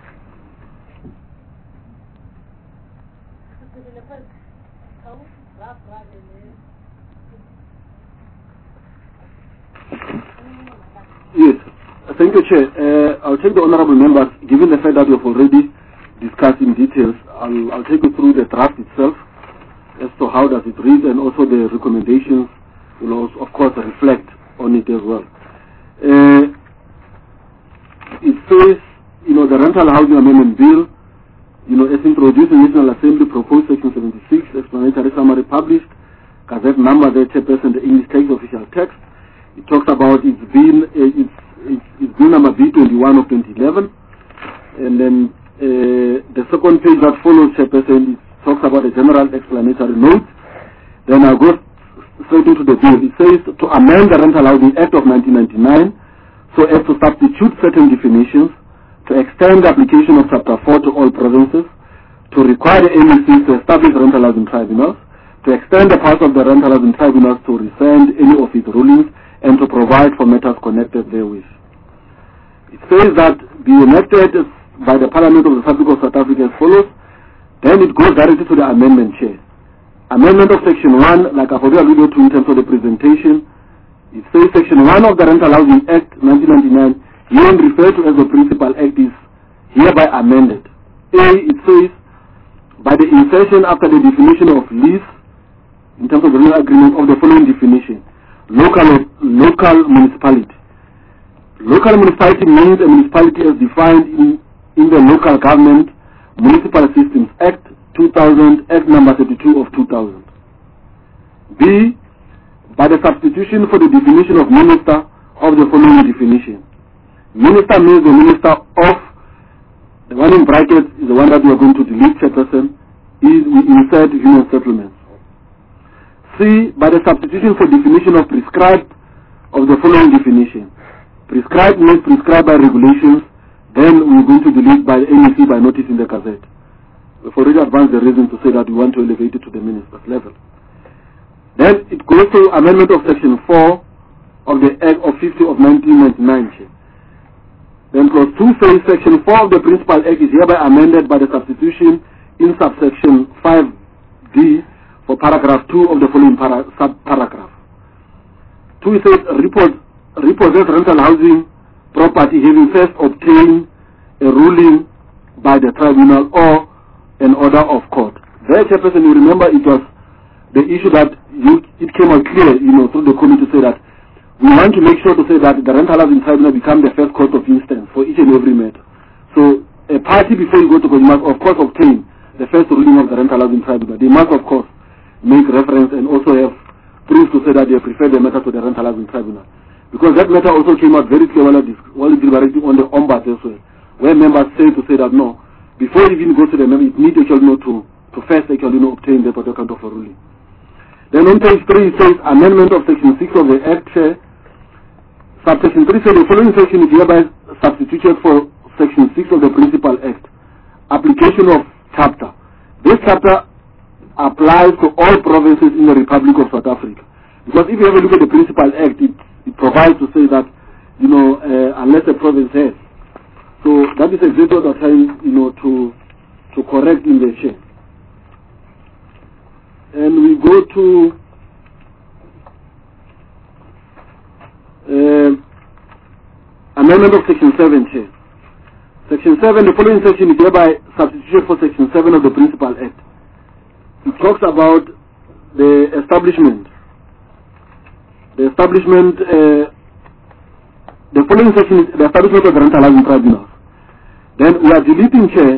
Yes. Thank you, Chair. Uh, I'll take the honourable members, given the fact that we have already discussed in details, I'll, I'll take you through the draft itself as to how does it read, and also the recommendations will also, of course, reflect on it as well. Uh, it says, you know, the Rental Housing Amendment Bill, you know, as introduced in the National Assembly, proposed Section seventy-six, explanatory summary published, Gazette number, the chairperson, the English text, official text. It talks about it's been, uh, it's, it's, it's bill number B twenty-one of twenty eleven. And then uh, the second page that follows, chairperson, it talks about a general explanatory note. Then I'll go straight into the bill. It says to amend the Rental Housing Act of nineteen ninety-nine so as to substitute certain definitions, to extend the application of Chapter four to all provinces, to require the M E Cs to establish rental housing tribunals, to extend the powers of the rental housing tribunals to rescind any of its rulings, and to provide for matters connected therewith. It says that be enacted by the Parliament of the Republic of South Africa as follows. Then it goes directly to the amendment, Chair. Amendment of Section one, like I've already alluded to in terms of the presentation, it says Section one of the Rental Housing Act nineteen ninety-nine, herein referred to as the Principal Act, is hereby amended. A, it says, by the insertion after the definition of lease, in terms of the rental agreement, of the following definition: local local municipality. Local municipality means a municipality as defined in, in the Local Government Municipal Systems Act two thousand, Act number thirty-two of two thousand. B, by the substitution for the definition of minister of the following definition. Minister means the minister of, the one in brackets is the one that we are going to delete, chairperson, is we insert human settlements. C, by the substitution for definition of prescribed of the following definition. Prescribed means prescribed by regulations, then we're going to delete by the N E C by notice in the Gazette. We've already advanced the reason to say that we want to elevate it to the minister's level. Then it goes to amendment of section four of the Act of fifty of nineteen ninety-nine. Then clause two says section four of the Principal Act is hereby amended by the substitution in subsection five D for paragraph two of the following para sub-paragraph. two says repos repossess rental housing property having first obtained a ruling by the tribunal or an order of court. There, chairperson, you remember it was the issue that you, it came out clear, you know, through the committee to say that we want to make sure to say that the rental housing tribunal become the first court of instance for each and every matter. So a party, before you go to court, must of course obtain the first ruling of the rental housing tribunal. They must of course make reference and also have proof to say that they prefer the matter to the rental housing tribunal. Because that matter also came out very clear while deliberating on the ombuds as well, where members say to say that no, before it even goes to the member, it needs actually know to, to first actually know obtain the particular kind of a ruling. Then on page three it says amendment of section six of the Act. Uh, subsection three says the following section is hereby substituted for section six of the Principal Act. Application of chapter. This chapter applies to all provinces in the Republic of South Africa. Because if you have a look at the Principal Act, it, it provides to say that, you know, uh, unless a province has. So that is exactly what I'm trying, you know, to to correct in the chair. And we go to uh, amendment of section seven, chair. Section seven, the following section is hereby substituted for section seven of the Principal Act. It talks about the establishment. The establishment, uh, the following section is the establishment of the rental housing tribunals. Then we are deleting chair.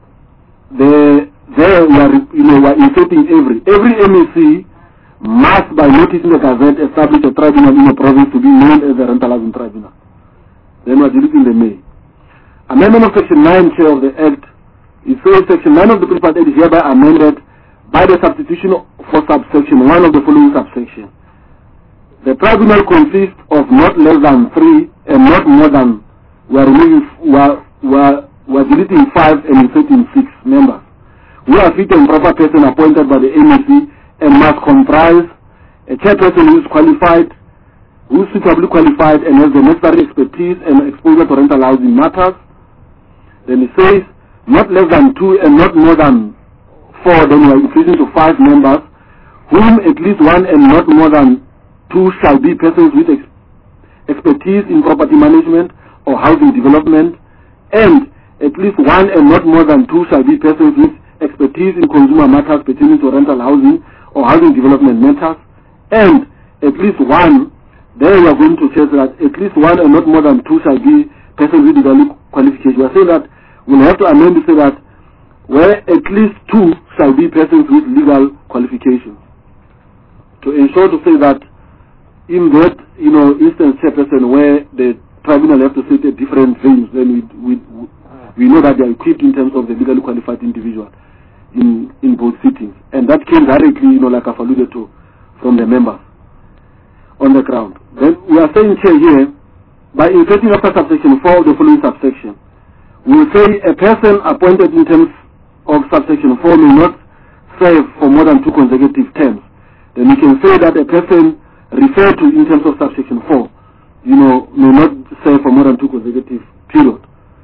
The there we are, you know, we are inserting every every M E C must by notice in the Gazette establish a tribunal in a province to be known as the rental housing tribunal. Then we are deleting the may. Amendment of section nine, chair of the Act. It says section nine of the Principal Act is hereby amended by the substitution for subsection one of the following subsection. The tribunal consists of not less than three and not more than, we are removing, we are, we are, we are deleting five and inserting six members, who are fit and proper person appointed by the M E C and must comprise a chairperson who is qualified, who is suitably qualified and has the necessary expertise and exposure to rental housing matters. Then it says not less than two and not more than four, then we are increasing to five members, whom at least one and not more than two shall be persons with ex expertise in property management or housing development, and at least one and not more than two shall be persons with expertise in consumer matters pertaining to rental housing or housing development matters, and at least one, there we are going to say that at least one and not more than two shall be persons with legal qualification. We are saying that we'll have to amend to say that where at least two shall be persons with legal qualifications, to ensure to say that in that, you know, instance, chairperson, where the tribunal have to sit at different venues, then we, we, we know that they are equipped in terms of the legally qualified individual in, in both sittings. And that came directly, you know, like I've alluded to, from the members on the ground. Then we are saying here, by inserting after subsection four of the following subsection, we will say a person appointed in terms of subsection four may not serve for more than two consecutive terms. Then we can say that a person referred to in terms of subsection four, you know, may not serve for more than two consecutive periods.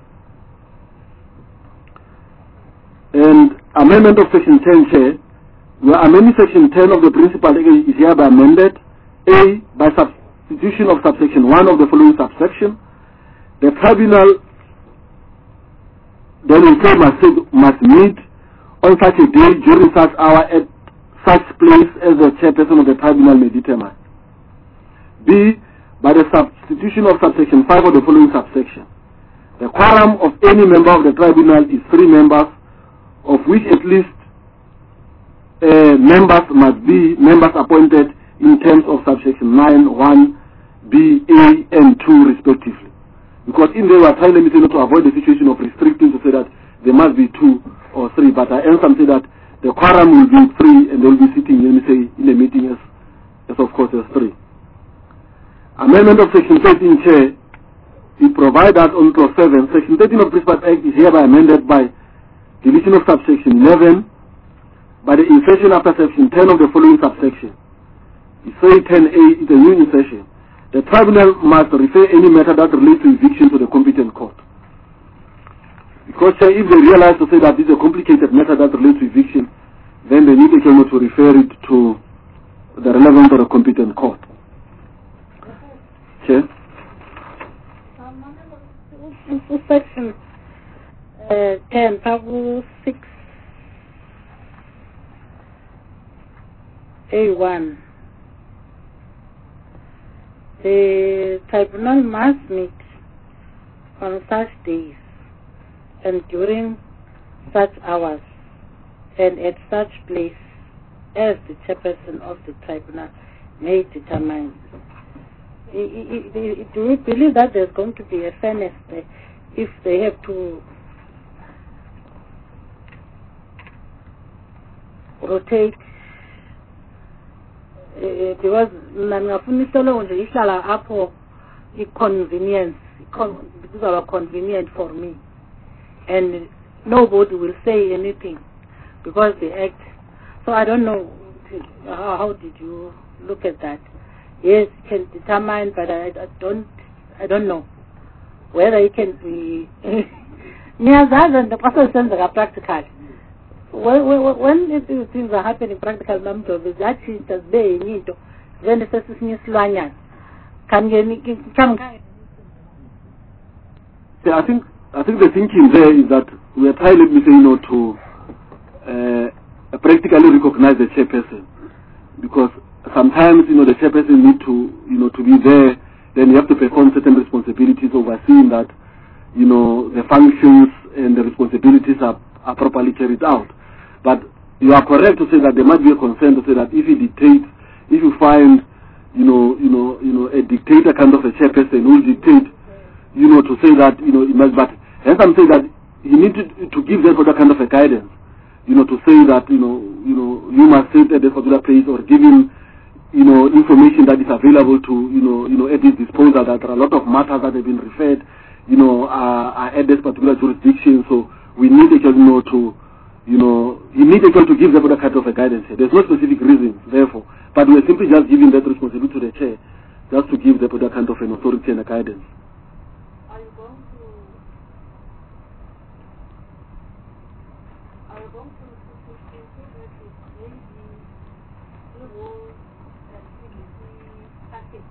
And amendment of section ten, chair, we are amending section ten of the Principal Act is hereby amended. A, by substitution of subsection one of the following subsection, the tribunal then we say must, must meet on such a day during such hour at such place as the chairperson of the tribunal may determine. B. By the substitution of subsection five of the following subsection. The quorum of any member of the tribunal is three members, of which at least uh, members must be members appointed in terms of subsection nine, one, B, A, and two respectively. Because in there we are trying to avoid the situation of restricting to say that there must be two or three, but I answer say that the quorum will be three and they will be sitting, let me say, in a meeting as, as of course as three. Amendment of Section thirteen, Chair, it provides that on clause seven, Section thirteen of the Principal Act is hereby amended by deletion of subsection eleven by the insertion after section ten of the following subsection. It says ten A is a new insertion. The tribunal must refer any matter that relates to eviction to the competent court. Because Chair, if they realize to say that this is a complicated matter that relates to eviction, then they need to refer it to the relevant or the competent court. Chair? Section uh, ten, paragraph six, A one. The tribunal must meet on such days and during such hours and at such place as the chairperson of the tribunal may determine. Do we believe that there's going to be a fairness there if they have to rotate? Uh, because nangafunisolo nje ihlala apho inconvenience because are convenient for me, and nobody will say anything because they act. So I don't know how, how did you look at that? Yes, it can determine, but I, I don't I don't know whether it can be niyazazi the process are practical. When, when, when these things are happening practical, then this is new slanya. Can you come? Yeah, I think I think the thinking there is that we are trying, let me say, you know, to uh, practically recognize the chairperson, because sometimes, you know, the chairperson need to, you know, to be there. Then you have to perform certain responsibilities, overseeing that, you know, the functions and the responsibilities are, are properly carried out. But you are correct to say that there must be a concern to say that if he dictates, if you find, you know, you know, you know, a dictator kind of a chairperson who will dictate, you know, to say that, you know, it must. But hence I'm saying that he needs to, to give them other kind of a guidance, you know, to say that, you know, you know, you must sit at this particular place, or give him, you know, information that is available to, you know, you know, at his disposal, that there are a lot of matters that have been referred, you know, are, are at this particular jurisdiction. So we need actually, you know, to, you know, he needs actually to give them other kind of a guidance here. There's no specific reason, therefore, but we're simply just giving that responsibility to the chair, just to give them other kind of an authority and a guidance. Are you going to, are you going to, to, to, to, to, to maybe the rules and package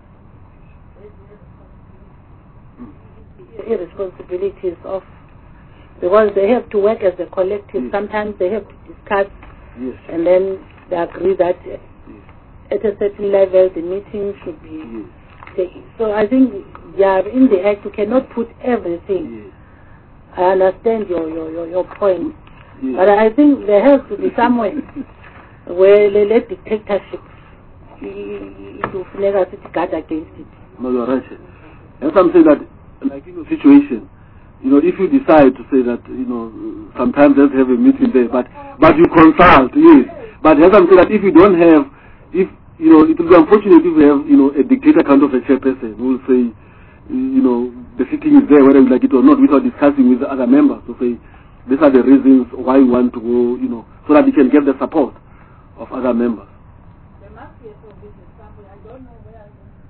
the responsibilities of, because they have to work as a collective. Yes. Sometimes they have to discuss, yes, and then they agree that yes, at a certain level the meeting should be, yes, taken. So I think, yeah, in the Act you cannot put everything. Yes. I understand your your, your, your point, yes, but I think there has to be somewhere where they let dictatorship to guard against it. No, you're right. And some say that, like in a situation, you know, if you decide to say that, you know, sometimes let's have a meeting there, but but you consult, yes. But as I'm saying that if you don't have, if, you know, it will be unfortunate if you have, you know, a dictator kind of a chairperson who will say, you know, the sitting is there whether you like it or not, without discussing with the other members to say, these are the reasons why you want to go, you know, so that you can get the support of other members. There must be a provision somewhere. I don't know where.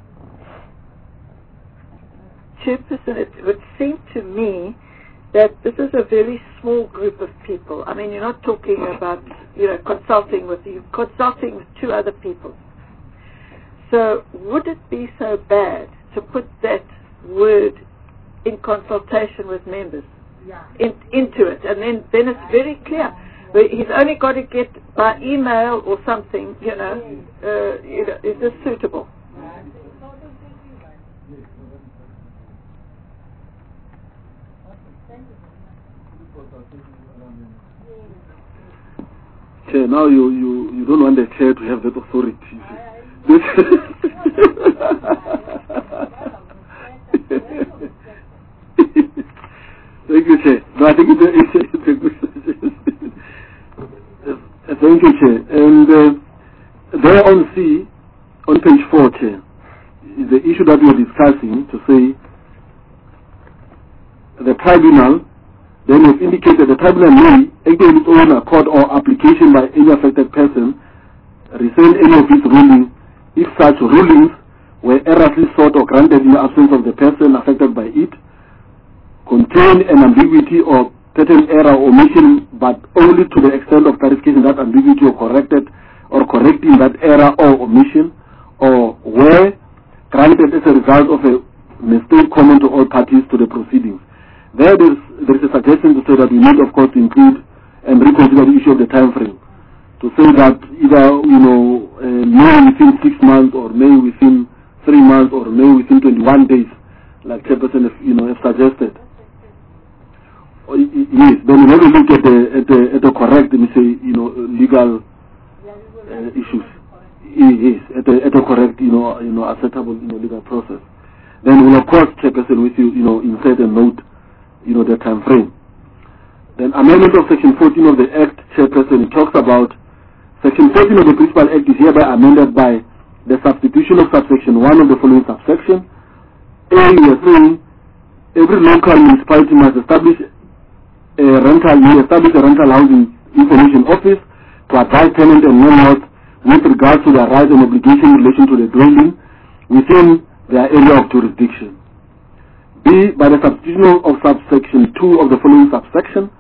Chairperson, it would seem to me that this is a very small group of people. I mean, you're not talking about, you know, consulting with you, consulting with two other people. So would it be so bad to put that word in consultation with members? in, into it, and then, then it's very clear. But he's only got to get by email or something, you know, uh, you know, is this suitable? Chair, now you, you, you don't want the chair to have that authority. Thank you, Chair. No, I think it's a, it's a, it's a good suggestion. Thank you, Chair. And uh, there on C, on page four, Chair, is the issue that we are discussing to say the tribunal then has indicated the tribunal may, again its own accord or application by any affected person, rescind any of its rulings if such rulings were erroneously sought or granted in the absence of the person affected by it, contain an ambiguity or patent error or omission, but only to the extent of clarification that ambiguity or corrected or correcting that error or omission, or were granted as a result of a mistake common to all parties to the proceedings. There is, there is a suggestion to say that we need, of course, to include and reconsider the issue of the time frame. To say that either, you know, uh, May within six months, or May within three months, or May within twenty-one days, like Chairperson, you know, have suggested. Yes, then we have to look at the, at the, at the correct, let me say, you know, legal uh, issues. Yes, at the, at the correct, you know, you know, acceptable, you know, legal process. Then we'll, of course, Chairperson, with you, you know, insert a note, you know, the time frame. Then amendment of section fourteen of the Act, Chairperson, it talks about section fourteen of the Principal Act is hereby amended by the substitution of subsection one of the following subsection. A, we are saying every local municipality must establish a rental, may establish a rental housing information office to advise tenant and landlords with regards to their rights and obligations in relation to the dwelling within their area of jurisdiction. B, by the substitution of subsection two of the following subsection.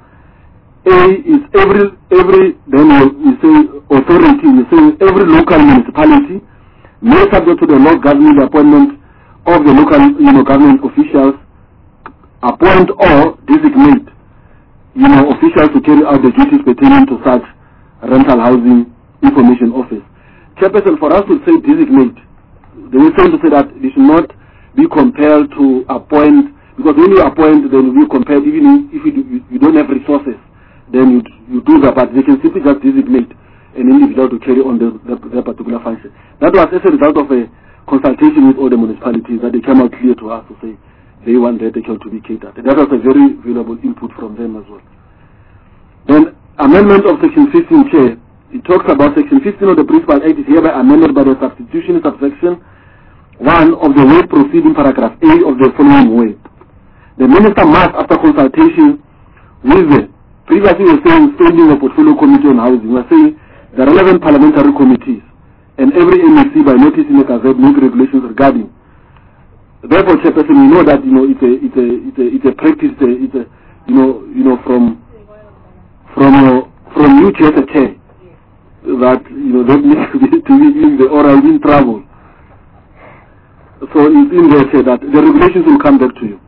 A is every, every, then we say authority, we say every local municipality may, subject to the law governing the appointment of the local, you know, government officials, appoint or designate, you know, officials to carry out the duties pertaining to such rental housing information office. Chairperson, for us to say designate, they will tend to say that they should not be compelled to appoint, because when you appoint, then you compelled, even if you, do, you don't have resources, then you, you do that, but they can simply just designate an individual to carry on the, the, the particular function. That was as a result of a consultation with all the municipalities that they came out clear to us to say they want their take to be catered. That was a very valuable input from them as well. Then, amendment of section fifteen, Chair, it talks about section fifteen of the Principal Act is hereby amended by the substitution subsection one of the word proceeding paragraph A of the following way. The minister must, after consultation with the, previously we were saying standing or portfolio committee on housing, we are saying the relevant parliamentary committees and every M S C by notice in the Gazette make regulations regarding. Therefore, Chairperson, we know that, you know, it's a, it's a, it's a, it's a practice, it's a, it's a, you know, you know, from, from, uh, from you, Chair, Chair, that, you know, that needs to be, to be in the oral in trouble. So it's in there, say that the regulations will come back to you.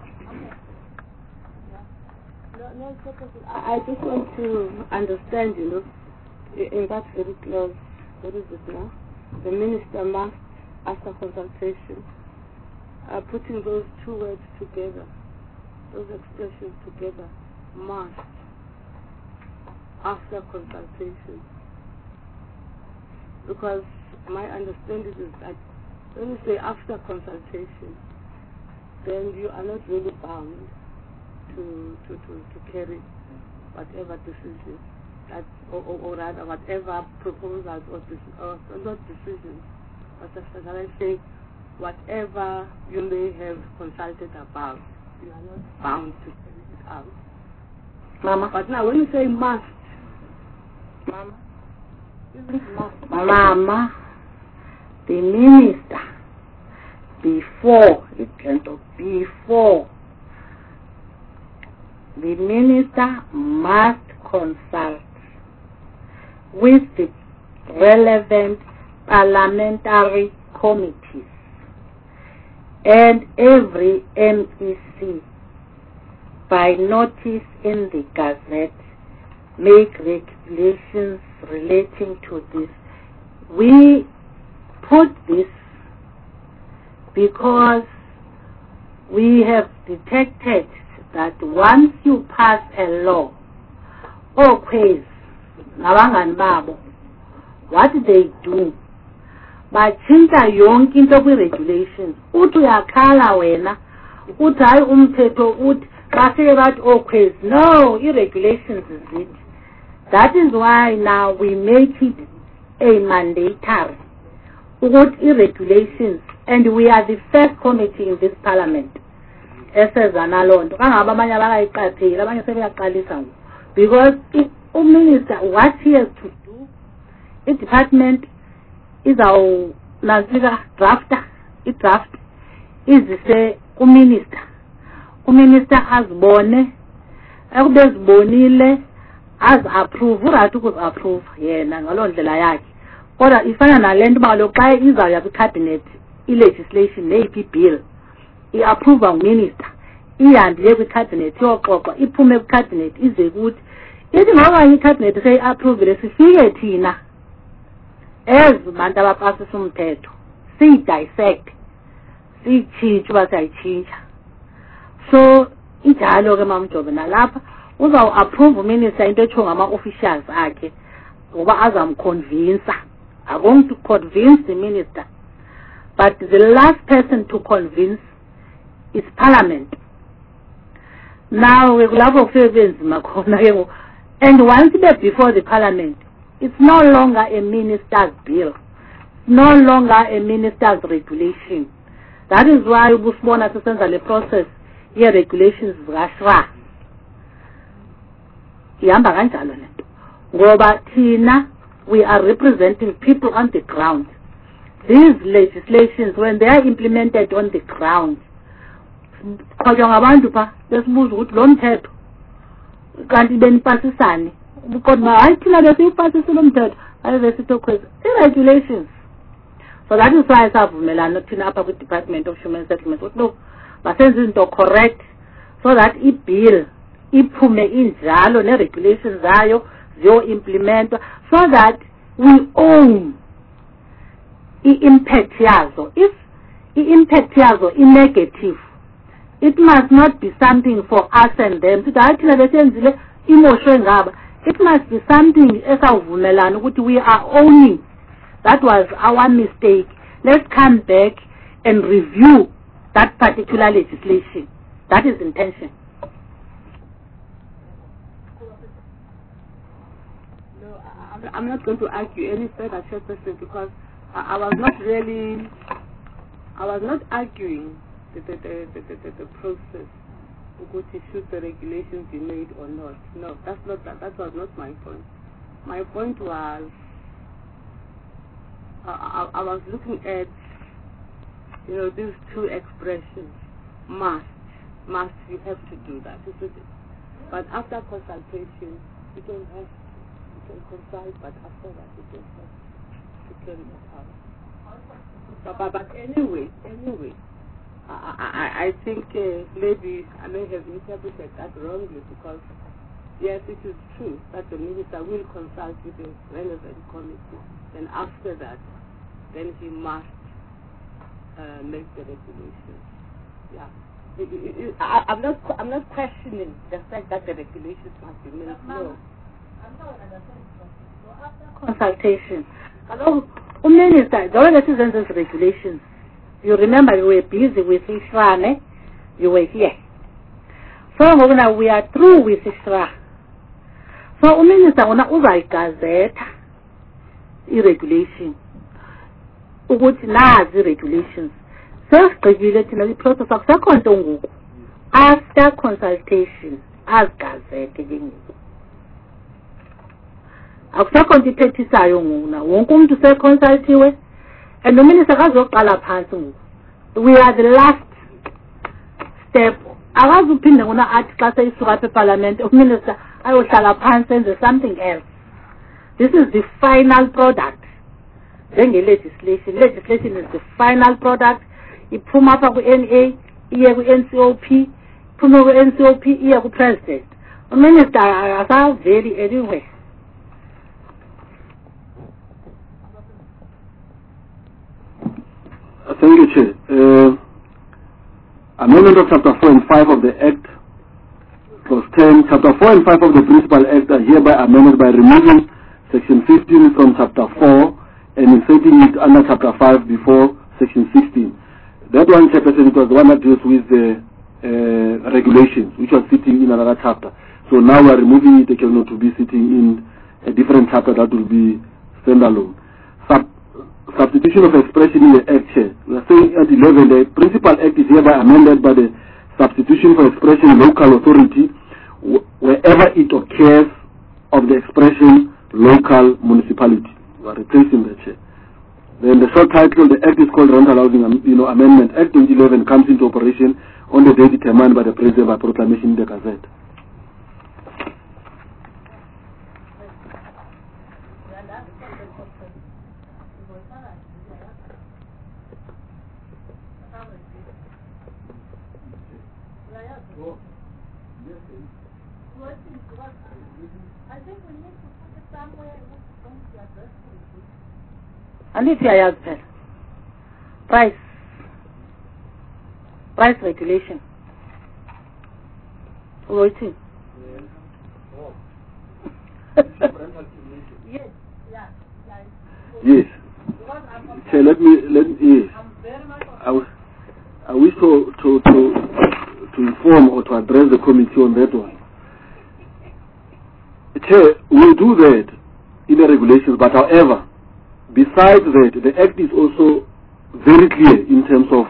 No, no, I just want to understand, you know, in that very clause, what is it now? The minister must, after consultation, uh, putting those two words together, those expressions together, must, after consultation. Because my understanding is that when you say after consultation, then you are not really bound to to, to, to carry whatever decision, that, or, or, or rather whatever proposals or, or not decisions, but as I say, whatever you may have consulted about, you are not bound to carry it out. Mama. But now when you say must, Mama, Mama, the minister, before, it can talk, before, the minister must consult with the relevant parliamentary committees and every M E C by notice in the Gazette, make regulations relating to this. We put this because we have detected that once you pass a law, always, what do they do? But chinta yonke into kwi-regulations. Uthi uyakhala wena, uthi hayi umthetho uthi bafike bathi always. No, i-regulations is it. That is why now we make it a mandatory. What i-regulations, and we are the first committee in this parliament. Esezana loo nto. Kangaba abanye abakayiqapheli, abanye sebeyaqalisa ngoku. Because if a minister, what he has to do, a department is our nazika drafter, a draft is the minister. The minister has bone, has bonile, has approved, or has approved, yeah, nangalon de la yaki. Or if I am a land malokai is our cabinet, a legislation, a bill, he approve a minister. He and the cabinet, your proper, he pume cabinet is a good. It is how I cabinet say approve it, it's tina. As Mandala passes some teto, see dissect, see change what I change. So, it's a dialogue among job and a lap, without approve minister in the Chongama officials, ake, over as I'm convinced. I'm going to convince the minister. But the last person to convince is Parliament. Now, we will have a few events, and once they're before the Parliament, it's no longer a minister's bill. It's no longer a minister's regulation. That is why Busbon assistance and the process here regulations rashra. Yamba kanjalo lento. Ngoba thina we are representing people on the ground. These legislations, when they are implemented on the ground, khojwa ngabantu pha besibuza ukuthi lo mthetho kanti benipasisani. Because I feel like if passes lo mthetho ayivesithi okweza i-regulations. So that is why savumelana thina apha kwi-Department of Human Settlements ukuthi no basenze izinto correct so that i-bill iphume injalo ne-regulations zayo ziyo-implementwa so that we own i-impact yazo. If i-impact yazo i-negative, it must not be something for us and them. It must be something as we are owning. That was our mistake. Let's come back and review that particular legislation. That is intention. No, I'm not going to argue any further, Chairperson, because I, I was not really, I was not arguing the, the, the, the, the, the process. Should the regulations be made or not? No, that's not that. That was not my point. My point was, uh, I, I was looking at, you know, these two expressions. Must, must. You have to do that, isn't it? But after consultation, you don't have to. You can consult, but after that, you don't have to carry it out. But, but, but anyway, anyway. I, I, I think uh, maybe I may have interpreted that wrongly because, yes, it is true that the minister will consult with the relevant committee. And after that, then he must uh, make the regulations. Yeah. It, it, it, I, I'm not I'm not questioning the fact that the regulations must be made. No. Consultation. Hello, Minister, the other citizens' regulations. You remember you were busy with Ishra, you were here. So now we are through with Ishra. So uMinister una uzayigazeta i-regulation. Ukuthi nazi i-regulations. Sesigqibile thina i-process akusekho nto ngoku. After consultation, as gazette ke ngoku. Akusekho nto ithethisayo ngoku na. Wonke umuntu seconsultiwe. And the minister has phansi. We are the last step. Akazuphinde ngona athi xa seyisuka apha eParliament, uMinister ayohlala phansi enze something else. This is the final product. Njenge-legislation. Legislation is the final product. Iphuma apha ku-N A, iye ku-N C O P, from the N C O P E ku president. A minister asa very anyway. Thank you, Chair. Uh, amendment of Chapter four and five of the Act, Clause ten. Chapter four and five of the Principal Act are hereby amended by removing Section fifteen from Chapter four and inserting it under Chapter five before Section sixteen. That one, Chairperson, it was the one that deals with the uh, regulations, which was sitting in another chapter. So now we are removing it again to be sitting in a different chapter that will be standalone. Sub substitution of expression in the Act, Chair. We are saying at eleven, the Principal Act is hereby amended by the substitution for expression local authority wh wherever it occurs of the expression local municipality. We are replacing that, Chair. Then the short title, the Act is called Rental Housing you know, Amendment. Act twenty eleven comes into operation on the day determined by the President by proclamation in the Gazette. And if you are price, price regulation. Waiting. Yes, yeah, yes. Okay, let me let me. Yes. I, w I wish to to to to inform or to address the committee on that one. Okay, we do that in the regulations, but however, besides that, the Act is also very clear in terms of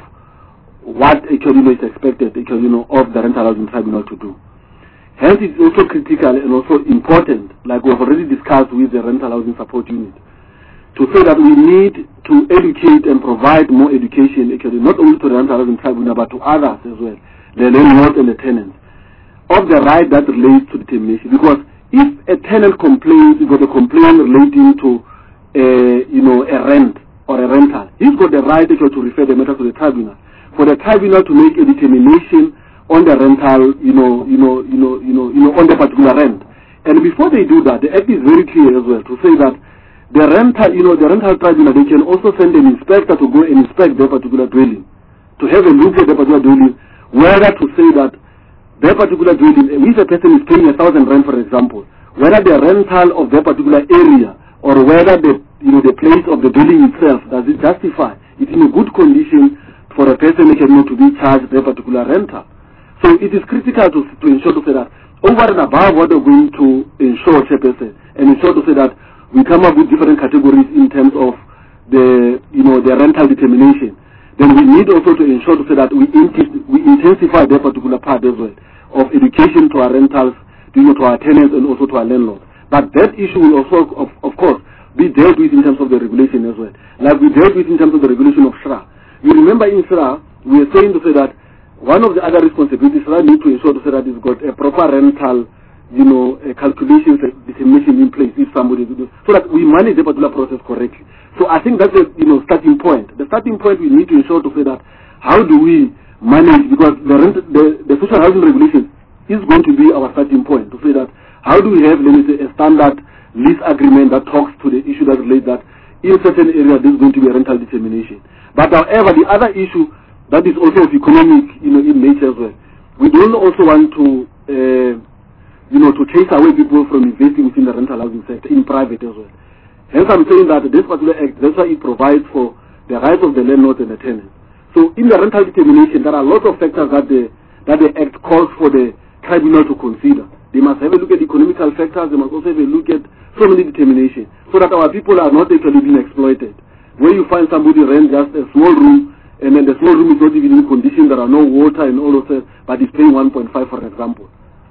what actually is expected actually, you know, of the Rental Housing Tribunal to do. Hence, it's also critical and also important, like we've already discussed with the Rental Housing Support Unit, to say that we need to educate and provide more education, actually, not only to the Rental Housing Tribunal, but to others as well, the landlords and the tenants, of the right that relates to determination. Because if a tenant complains, you've got a complaint relating to Uh, you know, a rent or a rental, he's got the right to refer the matter to the tribunal, for the tribunal to make a determination on the rental, you know, you know, you know, you know, you know, on the particular rent. And before they do that, the Act is very clear as well to say that the rental, you know, the rental tribunal, they can also send an inspector to go and inspect their particular dwelling, to have a look at the particular dwelling, whether to say that their particular dwelling, if a person is paying a thousand rent, for example, whether the rental of their particular area or whether the you know the place of the dwelling itself, does it justify it's in a good condition for a person to be charged their particular rental. So it is critical to, to ensure to say that over and above what we're going to ensure, Chairperson, and ensure to say that we come up with different categories in terms of the you know the rental determination. Then we need also to ensure to say that we we intensify that particular part as well of education to our rentals, you know, to our tenants and also to our landlords. But that issue will also, of, of course, be dealt with in terms of the regulation as well. Like we dealt with in terms of the regulation of S R A. You remember in S R A, we are saying to say that one of the other responsibilities S R A need to ensure to say that it's got a proper rental, you know, a calculation determination in place if somebody do, so that we manage the particular process correctly. So I think that's the you know starting point. The starting point we need to ensure to say that how do we manage, because the rent, the, the social housing regulation is going to be our starting point to say that how do we have, let me say, a standard lease agreement that talks to the issue that relates that in certain areas there is going to be a rental determination. But however, the other issue that is also of economic, you know, in nature as well, we don't also want to, uh, you know, to chase away people from investing within the rental housing sector in private as well. Hence, I'm saying that this particular act, that's why it provides for the rights of the landlord and the tenant. So in the rental determination, there are a lot of factors that the that the act calls for the tribunal to consider. They must have a look at economical factors. They must also have a look at so many determinations, so that our people are not actually being exploited. Where you find somebody rent just a small room, and then the small room is not even in condition, there are no water and all of that, but it's paying one point five, for example.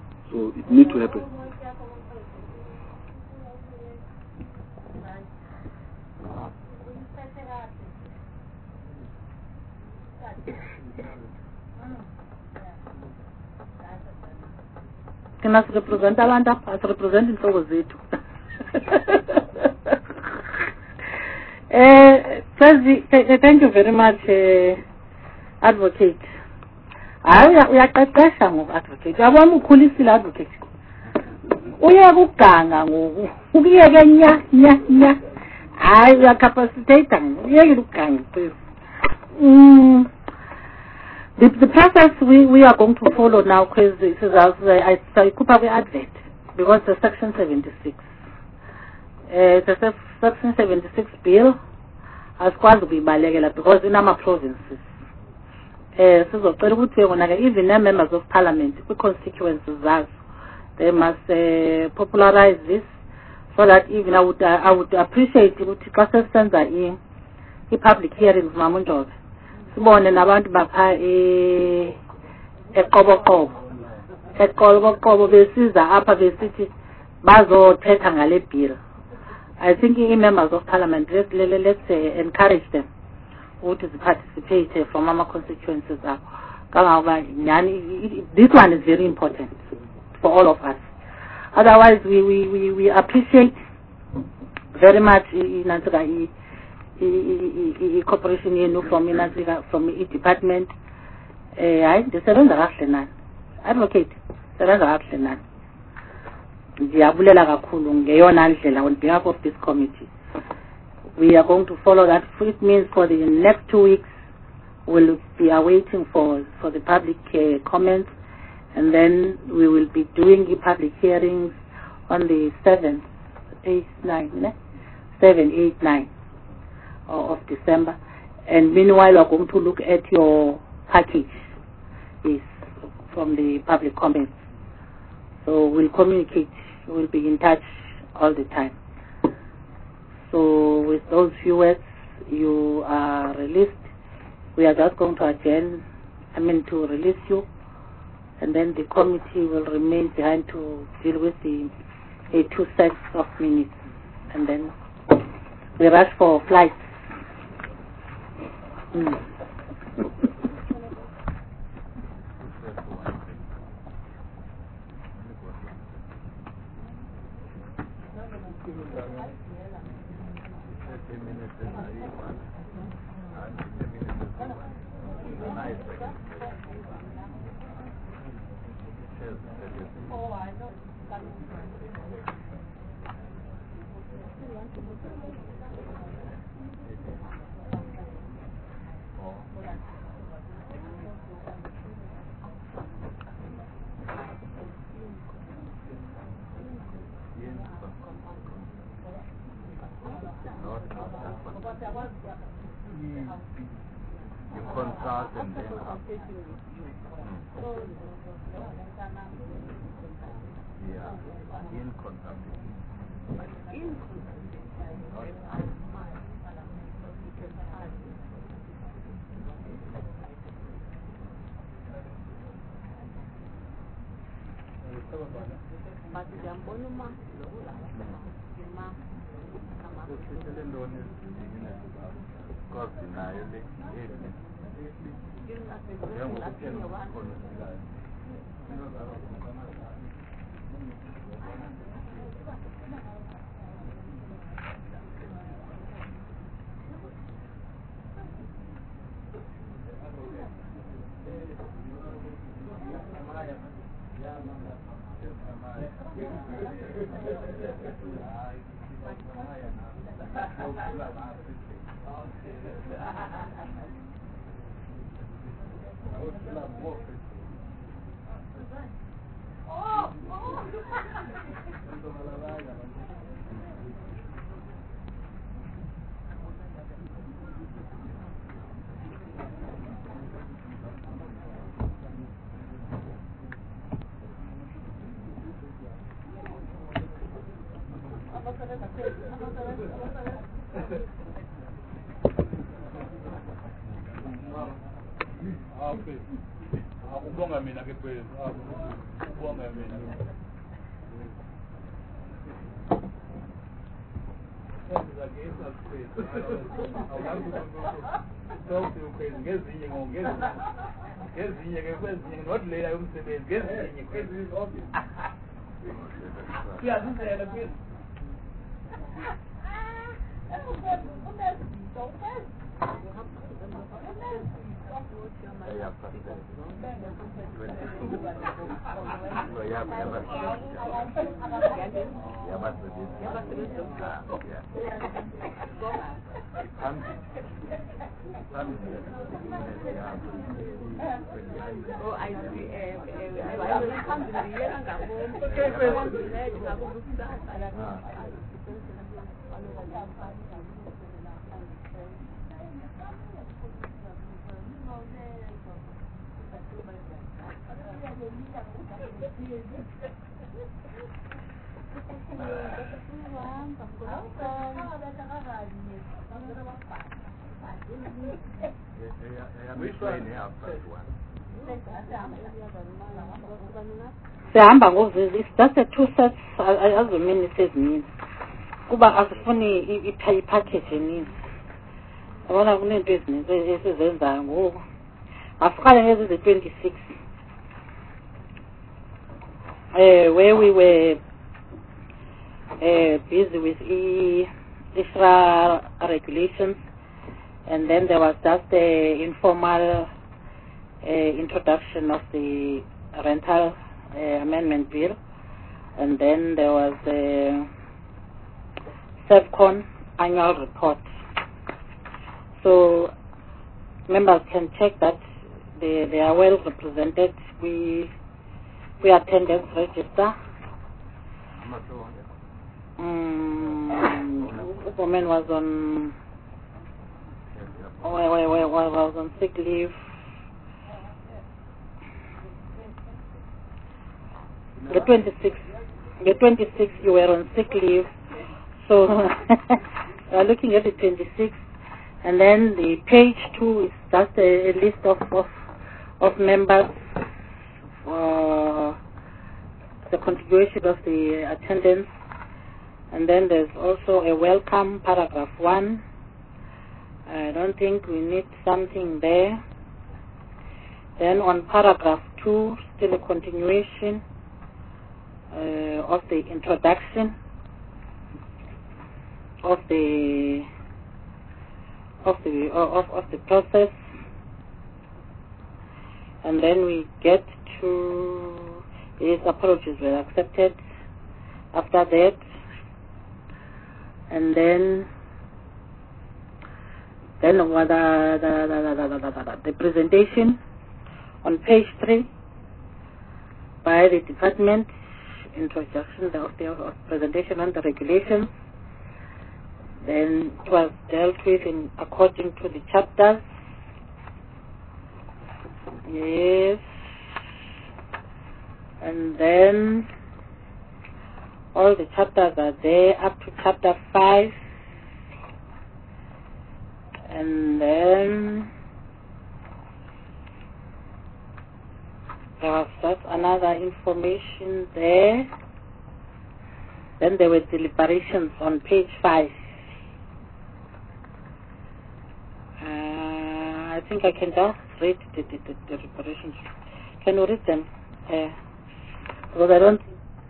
So it needs to happen. Can I represent abantu as represent inhloko zethu? Uh, thank you very much, uh, Advocate. hayi uyaqeqesha ngoku advocate yabona ukhulisile advocate uya kuganga ngoku ukuyeke nya nya nya hayi uyacapacitate ngoku uyeke ukuganga please. Mm, the, the process we, we are going to follow now, because this is I could probably advert because the section seventy-six. Uh, the section seventy-six bill has quite to be bilateral because in our provinces. Uh, so even the members of parliament, the constituencies, they must uh, popularize this so that even I would uh, I would appreciate it because sends in the public hearings mamunjob. Sibone nabantu bapha e eqoboqobo eqoboqobo besiza apha besithi bazothetha ngale bill. I think the members of parliament, let's, let's uh, encourage them to participate uh, from our constituencies. This one is very important for all of us. Otherwise, we, we, we, we appreciate very much the cooperation from from the department. The seven advocate, seven on behalf of this committee. We are going to follow that. It means for the next two weeks we'll be awaiting for, for the public uh, comments, and then we will be doing the public hearings on the seventh, eighth, ninth, seventh, eighth, ninth of December. And meanwhile, we're going to look at your package is from the public comments. So we'll communicate, we'll be in touch all the time. So with those few words, you are released. We are just going to adjourn, I mean to release you, and then the committee will remain behind to deal with the uh, two sets of minutes, and then we rush for flights. Mm. You consult and then after. Yeah, in consultation. In Oh, I see. sihamba ngovizi. It's just a two sets. Azimini sezininzi kuba asifuni ipackage eninzi. Yabona kunento ezininzi esizenzayo ngoku. Asiqale ngezi the twenty-six, uh, where we were uh, busy with e I S R A regulations, and then there was just the informal uh, introduction of the rental uh, amendment bill, and then there was the SEVCON annual report. So members can check that they, they are well represented. We we attendance register. Um, woman was on where, where, where, where was on sick leave. The twenty-sixth, the twenty-sixth you were on sick leave, so we are looking at the twenty-sixth, and then the page two is just a, a list of of, of members, uh, the contribution of the attendance, and then there's also a welcome paragraph one. I don't think we need something there. Then on paragraph two, still a continuation uh, of the introduction of the of the of, of the process, and then we get to his approaches were accepted after that, and then then the the, the, the, the, the presentation on page three by the department, introduction of the of presentation on the regulations. Then it was dealt with in according to the chapters. Yes. And then all the chapters are there up to chapter five. And then there was just another information there. Then there were deliberations on page five. Uh, I think I can just read the, the, the, the deliberations. Can you read them? Uh, because I don't.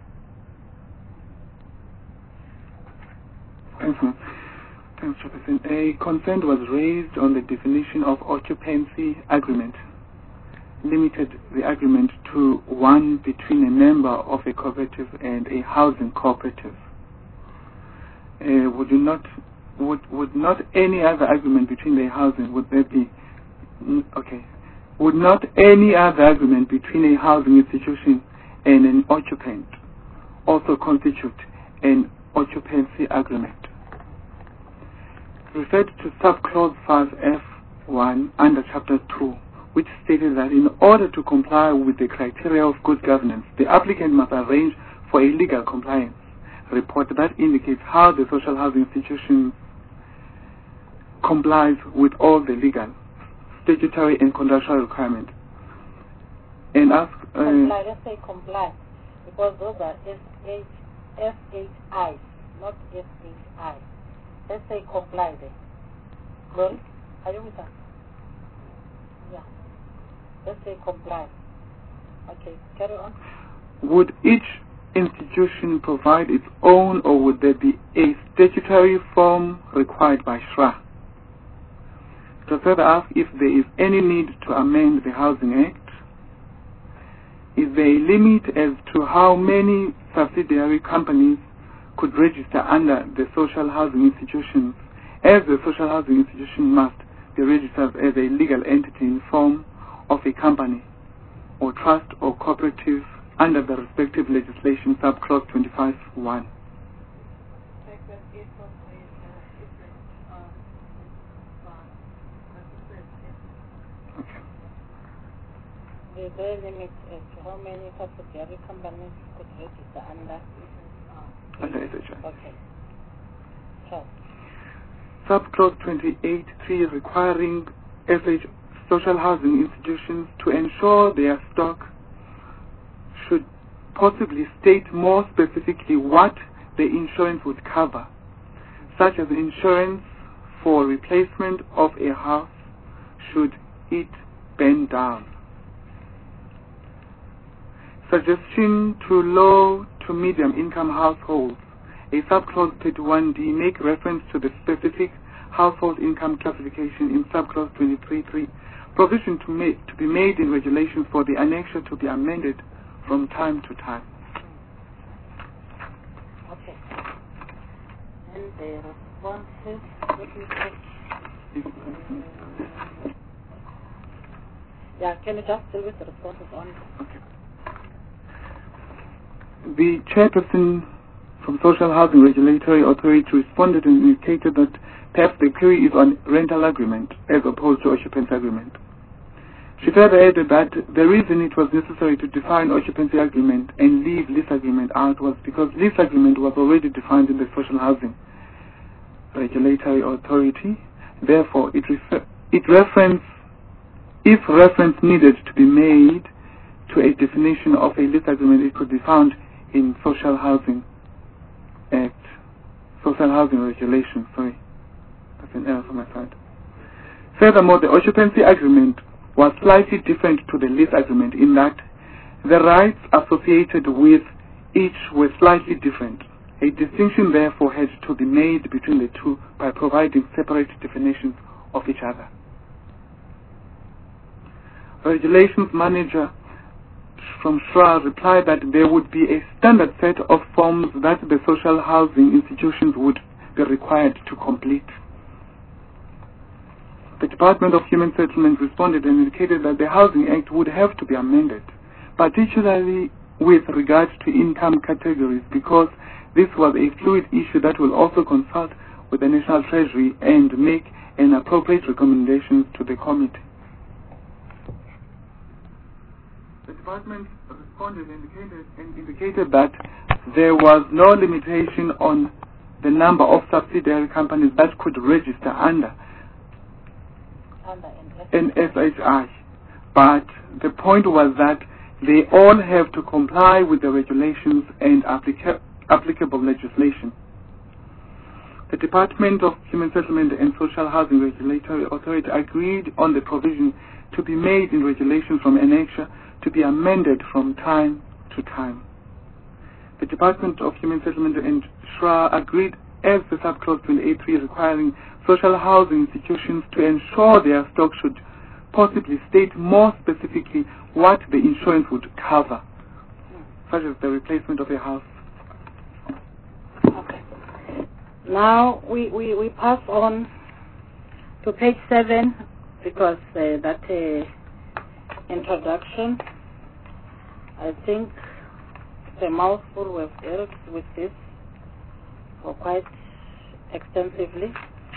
Thanks, ma'am. Thanks, Chairperson. A consent was raised on the definition of occupancy agreement, limited the agreement to one between a member of a cooperative and a housing cooperative. Uh, would you not, would would not any other agreement between the housing, would there be, okay, would not any other agreement between a housing institution and an occupant also constitute an occupancy agreement? Referred to subclause five F one under chapter two, which stated that in order to comply with the criteria of good governance, the applicant must arrange for a legal compliance report that indicates how the social housing institution complies with all the legal, statutory and contractual requirements. And ask, uh, comply, let's say comply, because those are F H I, not F H I. Let's say comply then. Glory, are you with us? Yeah. Let's say comply. Okay, carry on. Would each institution provide its own, or would there be a statutory form required by S R A It was further asked if there is any need to amend the Housing Act. Is there a limit as to how many subsidiary companies could register under the social housing institutions, as the social housing institution must be registered as a legal entity in form of a company or trust or cooperative under the respective legislation, subclause twenty-five one. Is there a limit as to how many subsidiary companies could register under? Under S H I. Okay. So. Subclause twenty-eight three requiring S H social housing institutions to ensure their stock should possibly state more specifically what the insurance would cover, such as insurance for replacement of a house should it burn down. Suggestion to low to medium income households. A subclause thirty-one D make reference to the specific household income classification in subclause twenty-three three. Provision to, make, to be made in regulations for the annexure to be amended from time to time. Okay. And the responses, what do you think? Yeah, can you just deal with the responses on? Okay. The chairperson from Social Housing Regulatory Authority responded and indicated that perhaps the query is on rental agreement as opposed to occupancy agreement. She further added that the reason it was necessary to define occupancy agreement and leave lease agreement out was because lease agreement was already defined in the Social Housing Regulatory Authority. Therefore, it, refer it reference, if reference needed to be made to a definition of a lease agreement, it could be found in Social Housing Act, Social Housing Regulation, sorry, that's an error from my side. Furthermore, the occupancy agreement was slightly different to the lease agreement in that the rights associated with each were slightly different. A distinction therefore had to be made between the two by providing separate definitions of each other. Regulations Manager from S R A replied that there would be a standard set of forms that the social housing institutions would be required to complete. The Department of Human Settlement responded and indicated that the Housing Act would have to be amended, particularly with regard to income categories, because this was a fluid issue that will also consult with the National Treasury and make an appropriate recommendation to the committee. The department responded and indicated, and indicated that there was no limitation on the number of subsidiary companies that could register under an S H I. But the point was that they all have to comply with the regulations and applica applicable legislation. The Department of Human Settlement and Social Housing Regulatory Authority agreed on the provision to be made in regulations from annexure to be amended from time to time. The Department of Human Settlement and S R A agreed as the subclause twenty-eight three requiring social housing institutions to ensure their stock should possibly state more specifically what the insurance would cover, such as the replacement of a house. Okay. Now we, we, we pass on to page seven because uh, that uh, introduction, I think the mouthful we've dealt with this for quite extensively.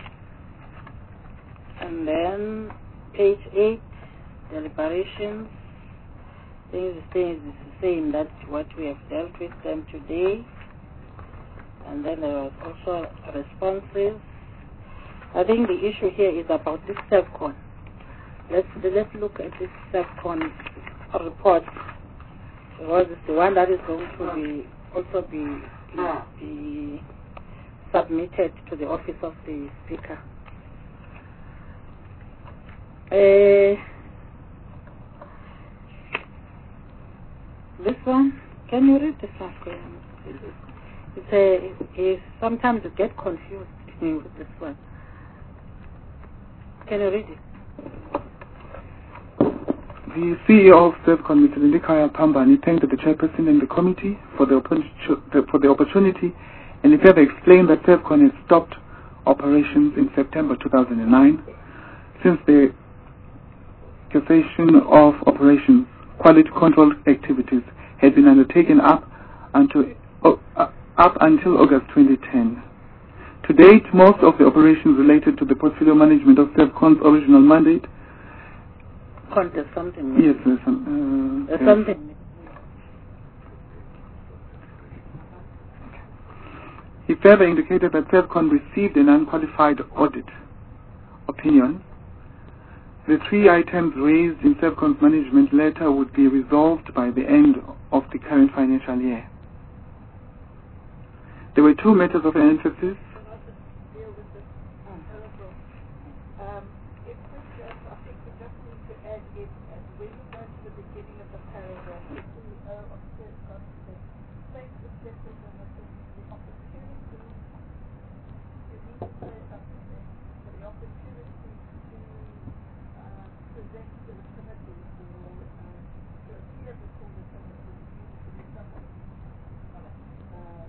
And then page eight, deliberations, things is the same, that's what we have dealt with them today. And then there was also responses. I think the issue here is about this SEVCON. Let's let's look at this SEVCON report, because it's the one that is going to be also be be submitted to the office of the Speaker. Uh, this one, can you read this one? It's a, it's sometimes you get confused with this one. Can you read it? The C E O of SEVCON, Mister Lindikaya Pambani, thanked the chairperson and the committee for the, for the opportunity, and he further explained that SEVCON has stopped operations in September two thousand nine. Since the cessation of operations, quality control activities had been undertaken up until, uh, up until August twenty ten. To date, most of the operations related to the portfolio management of SEVCON's original mandate. Contest something. Yes, there's some. Uh, There's yes. something. He further indicated that SEVCON received an unqualified audit opinion. The three items raised in SEVCON's management letter would be resolved by the end of the current financial year. There were two matters of emphasis. Um, if this, uh, I think we just need to add it, uh, when you go to the beginning of the paragraph, the C E O of SEVCON said, thanks to Secretary and the opportunity, you need to say something there, for the opportunity to uh, present to the committee or uh, to appear before the committee to be somebody. Uh,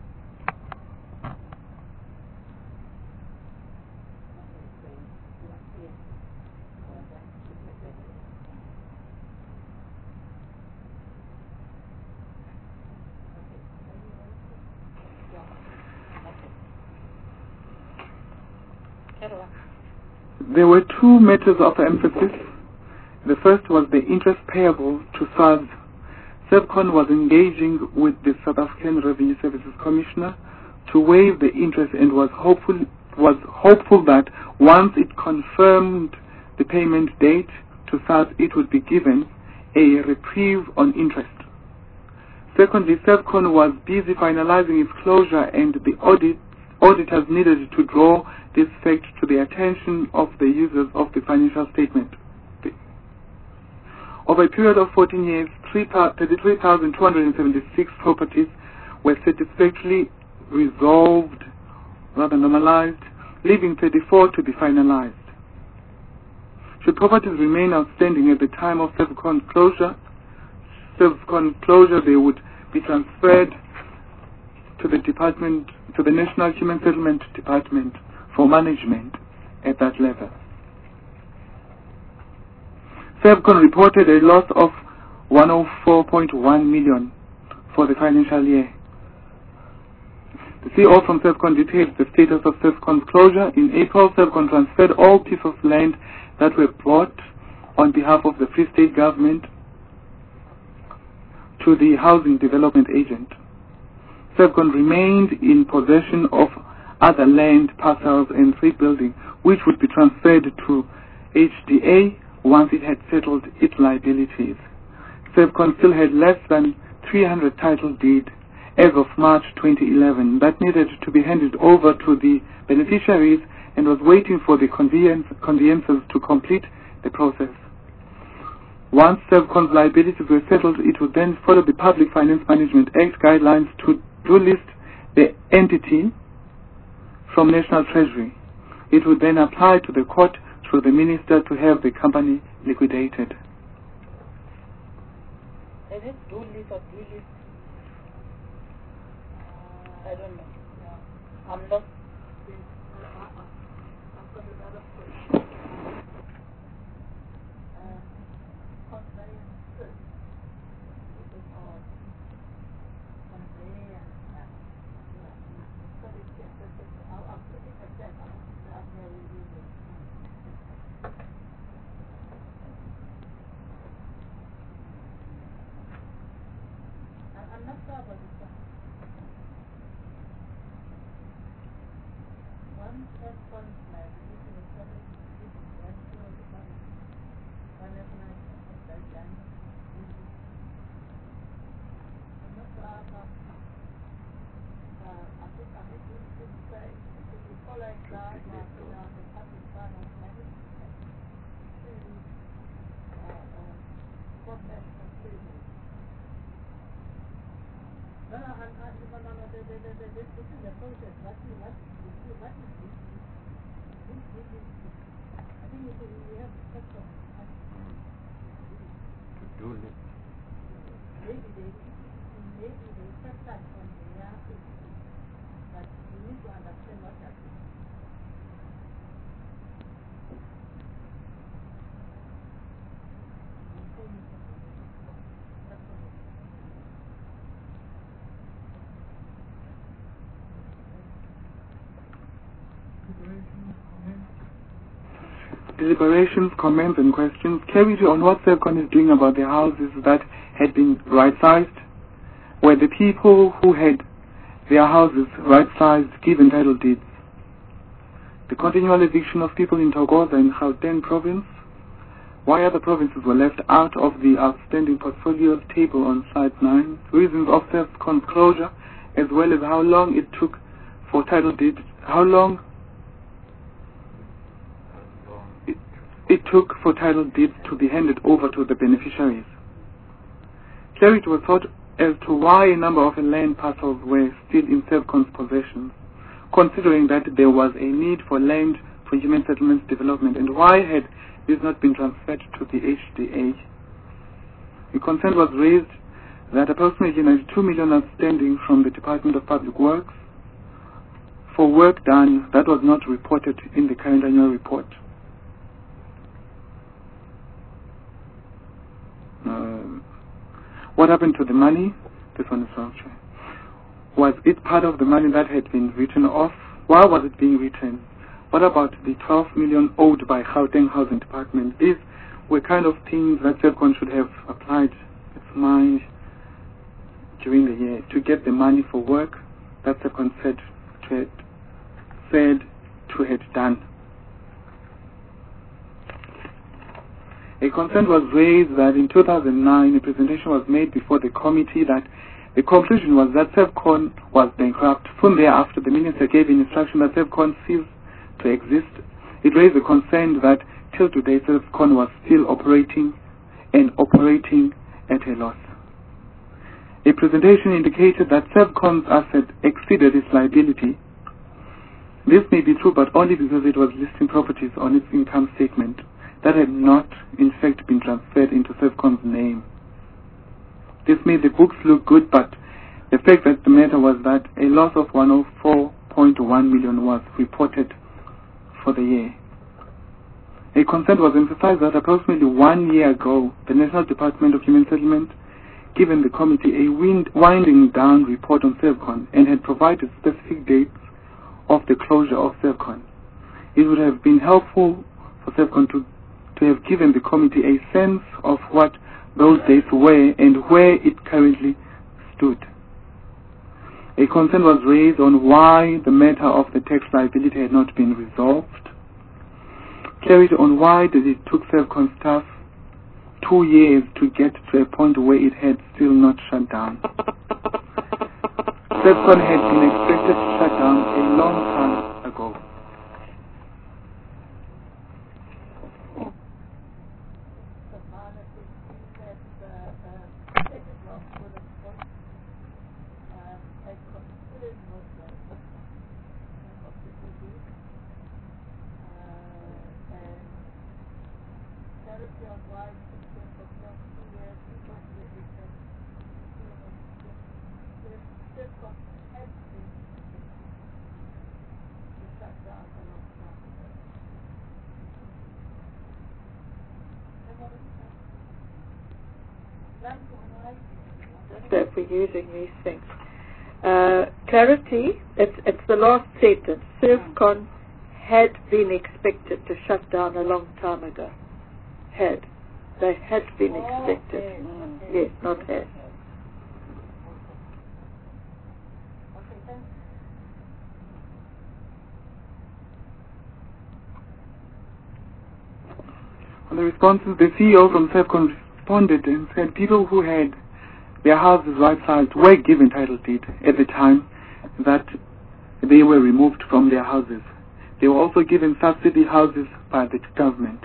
There were two matters of emphasis. The first was the interest payable to SARS. SEVCON was engaging with the South African Revenue Services Commissioner to waive the interest and was hopeful was hopeful that once it confirmed the payment date to SARS, it would be given a reprieve on interest. Secondly, SEVCON was busy finalizing its closure, and the audit, auditors needed to draw this fact to the attention of the users of the financial statement. Over a period of fourteen years, thirty-three thousand two hundred seventy-six properties were satisfactorily resolved, rather normalized, leaving thirty-four to be finalized. Should properties remain outstanding at the time of SEVCON closure, SEVCON closure, they would be transferred to the department, to the National Human Settlement Department for management at that level. SEVCON reported a loss of one hundred four point one million for the financial year. The C E O from SEVCON detailed the status of SEVCON's closure. In April, SEVCON transferred all pieces of land that were bought on behalf of the Free State government to the Housing Development Agent. SEVCON remained in possession of other land parcels and three buildings, which would be transferred to H D A once it had settled its liabilities. SEVCON still had less than three hundred title deeds as of March twenty eleven that needed to be handed over to the beneficiaries and was waiting for the conveyance, conveyances to complete the process. Once SEVCON's liabilities were settled, it would then follow the Public Finance Management Act guidelines to delist the entity from National Treasury. It would then apply to the court through the minister to have the company liquidated. Is it do list or do list? Uh, I don't know. Yeah. I'm not. I've got another question. Uh, conveyances. This is all conveyance. Sorry, yes, this is, I'll, I'm looking at that. I'm, I'm very reading. I'm not sure about this one. One SEVCON liability was subject to this one to the one one recognized as guideline. I'm not sure about uh I think I think we should say if we follow guidelines around the public finance management to uh uh cross-national treasury. No, no, I'm, I, no, no, no, the, the, the, the, this, this is the process. What is, what is, what is this? This, this is, I think To do list. Maybe they, maybe they set that on their system, but you need to understand what that is. Deliberations, comments and questions carried on what SEVCON is doing about the houses that had been right-sized, where the people who had their houses right-sized given title deeds. The continual eviction of people in Thokoza and Gauteng province, why other provinces were left out of the outstanding portfolio table on slide nine, reasons of SEVCON's closure, as well as how long it took for title deeds, how long it, it took for title deeds to be handed over to the beneficiaries. Clarity was sought as to why a number of land parcels were still in SEVCON's possession, considering that there was a need for land for human settlements development, and why had this not been transferred to the H D A. A concern was raised that approximately ninety-two million outstanding from the Department of Public Works for work done that was not reported in the current annual report. Uh, what happened to the money? This one is wrong. Was it part of the money that had been written off? Why was it being written? What about the twelve million owed by Gauteng Housing Department? These were kind of things that SEVCON should have applied its mind during the year to get the money for work that SEVCON said to had, said to had done. A concern was raised that in two thousand nine a presentation was made before the committee that the conclusion was that SEVCON was bankrupt. Soon thereafter, the minister gave an instruction that SEVCON ceased to exist. It raised a concern that till today SEVCON was still operating and operating at a loss. A presentation indicated that SEVCON's asset exceeded its liability. This may be true, but only because it was listing properties on its income statement that had not, in fact, been transferred into SEVCON's name. This made the books look good, but the fact that the matter was that a loss of one hundred four point one million was reported for the year. A concern was emphasized that approximately one year ago, the National Department of Human Settlement given the committee a wind, winding down report on SEVCON and had provided specific dates of the closure of SEVCON. It would have been helpful for SEVCON to, to have given the committee a sense of what those dates were and where it currently stood. A concern was raised on why the matter of the tax liability had not been resolved. Clarity on why did it took SEVCON staff two years to get to a point where it had still not shut down. SEVCON had been expected to shut down a long time ago. That we're using these things. Uh, clarity, it's, it's the last sentence. SEVCON had been expected to shut down a long time ago. Had. They had been expected. Mm. Yes, not had. On the responses, the C E O from SEVCON responded and said people who had their houses right-sized were given title deed at the time that they were removed from their houses. They were also given subsidy houses by the government.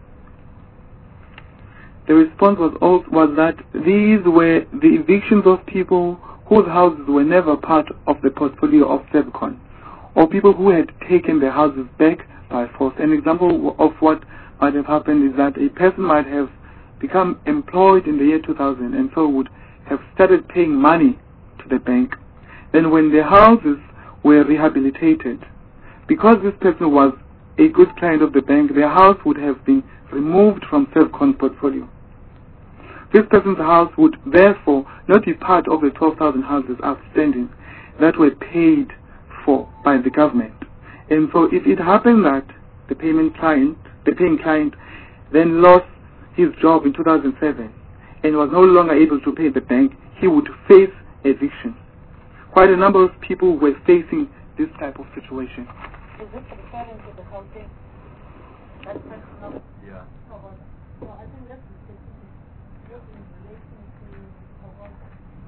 The response was also was that these were the evictions of people whose houses were never part of the portfolio of SEVCON, or people who had taken their houses back by force. An example of what might have happened is that a person might have become employed in the year two thousand and so would have started paying money to the bank. Then when their houses were rehabilitated, because this person was a good client of the bank, their house would have been removed from Servcon's portfolio. This person's house would therefore not be part of the twelve thousand houses outstanding that were paid for by the government. And so if it happened that the payment client, the paying client then lost his job in two thousand seven and was no longer able to pay the bank, he would face eviction. Quite a number of people were facing this type of situation. Is this referring to the whole thing? That personal? Yeah. So I think that's the specific work in relation to Cohort.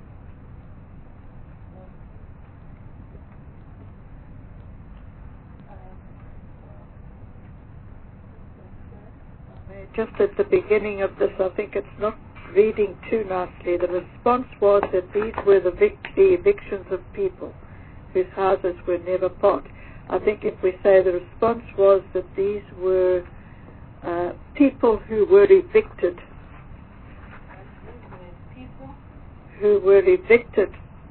Just at the beginning of this, I think it's not reading too nicely. The response was that these were the, vic- the evictions of people whose houses were never bought. I think if we say the response was that these were uh, people who were evicted, people who were evicted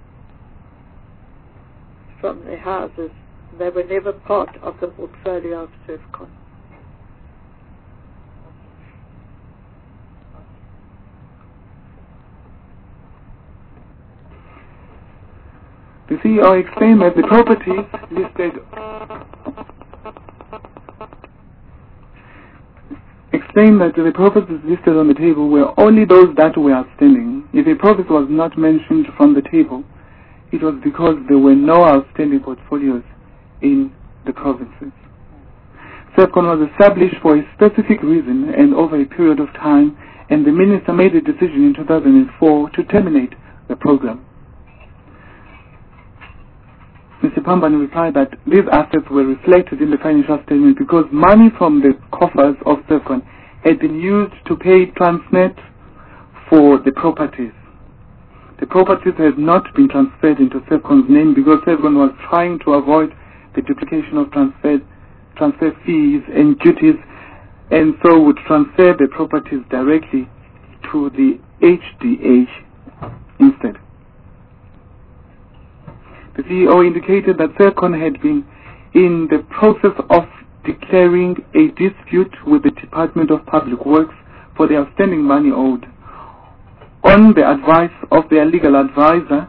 from their houses, they were never part of the portfolio of Servcon. The C E O explained that the properties listed explained that the properties listed on the table were only those that were outstanding. If a property was not mentioned from the table, it was because there were no outstanding portfolios in the provinces. Servcon was established for a specific reason and over a period of time, and the minister made a decision in two thousand four to terminate the program. Mister Pambani replied that these assets were reflected in the financial statement because money from the coffers of Servcon had been used to pay Transnet for the properties. The properties had not been transferred into Servcon's name because Servcon was trying to avoid the duplication of transfer, transfer fees and duties, and so would transfer the properties directly to the H D H instead. The C E O indicated that Servcon had been in the process of declaring a dispute with the Department of Public Works for the outstanding money owed. On the advice of their legal advisor,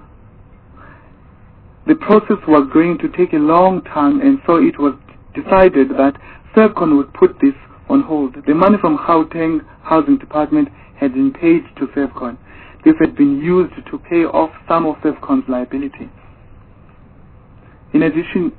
the process was going to take a long time, and so it was decided that Servcon would put this on hold. The money from Gauteng Housing Department had been paid to Servcon. This had been used to pay off some of Servcon's liability. In addition,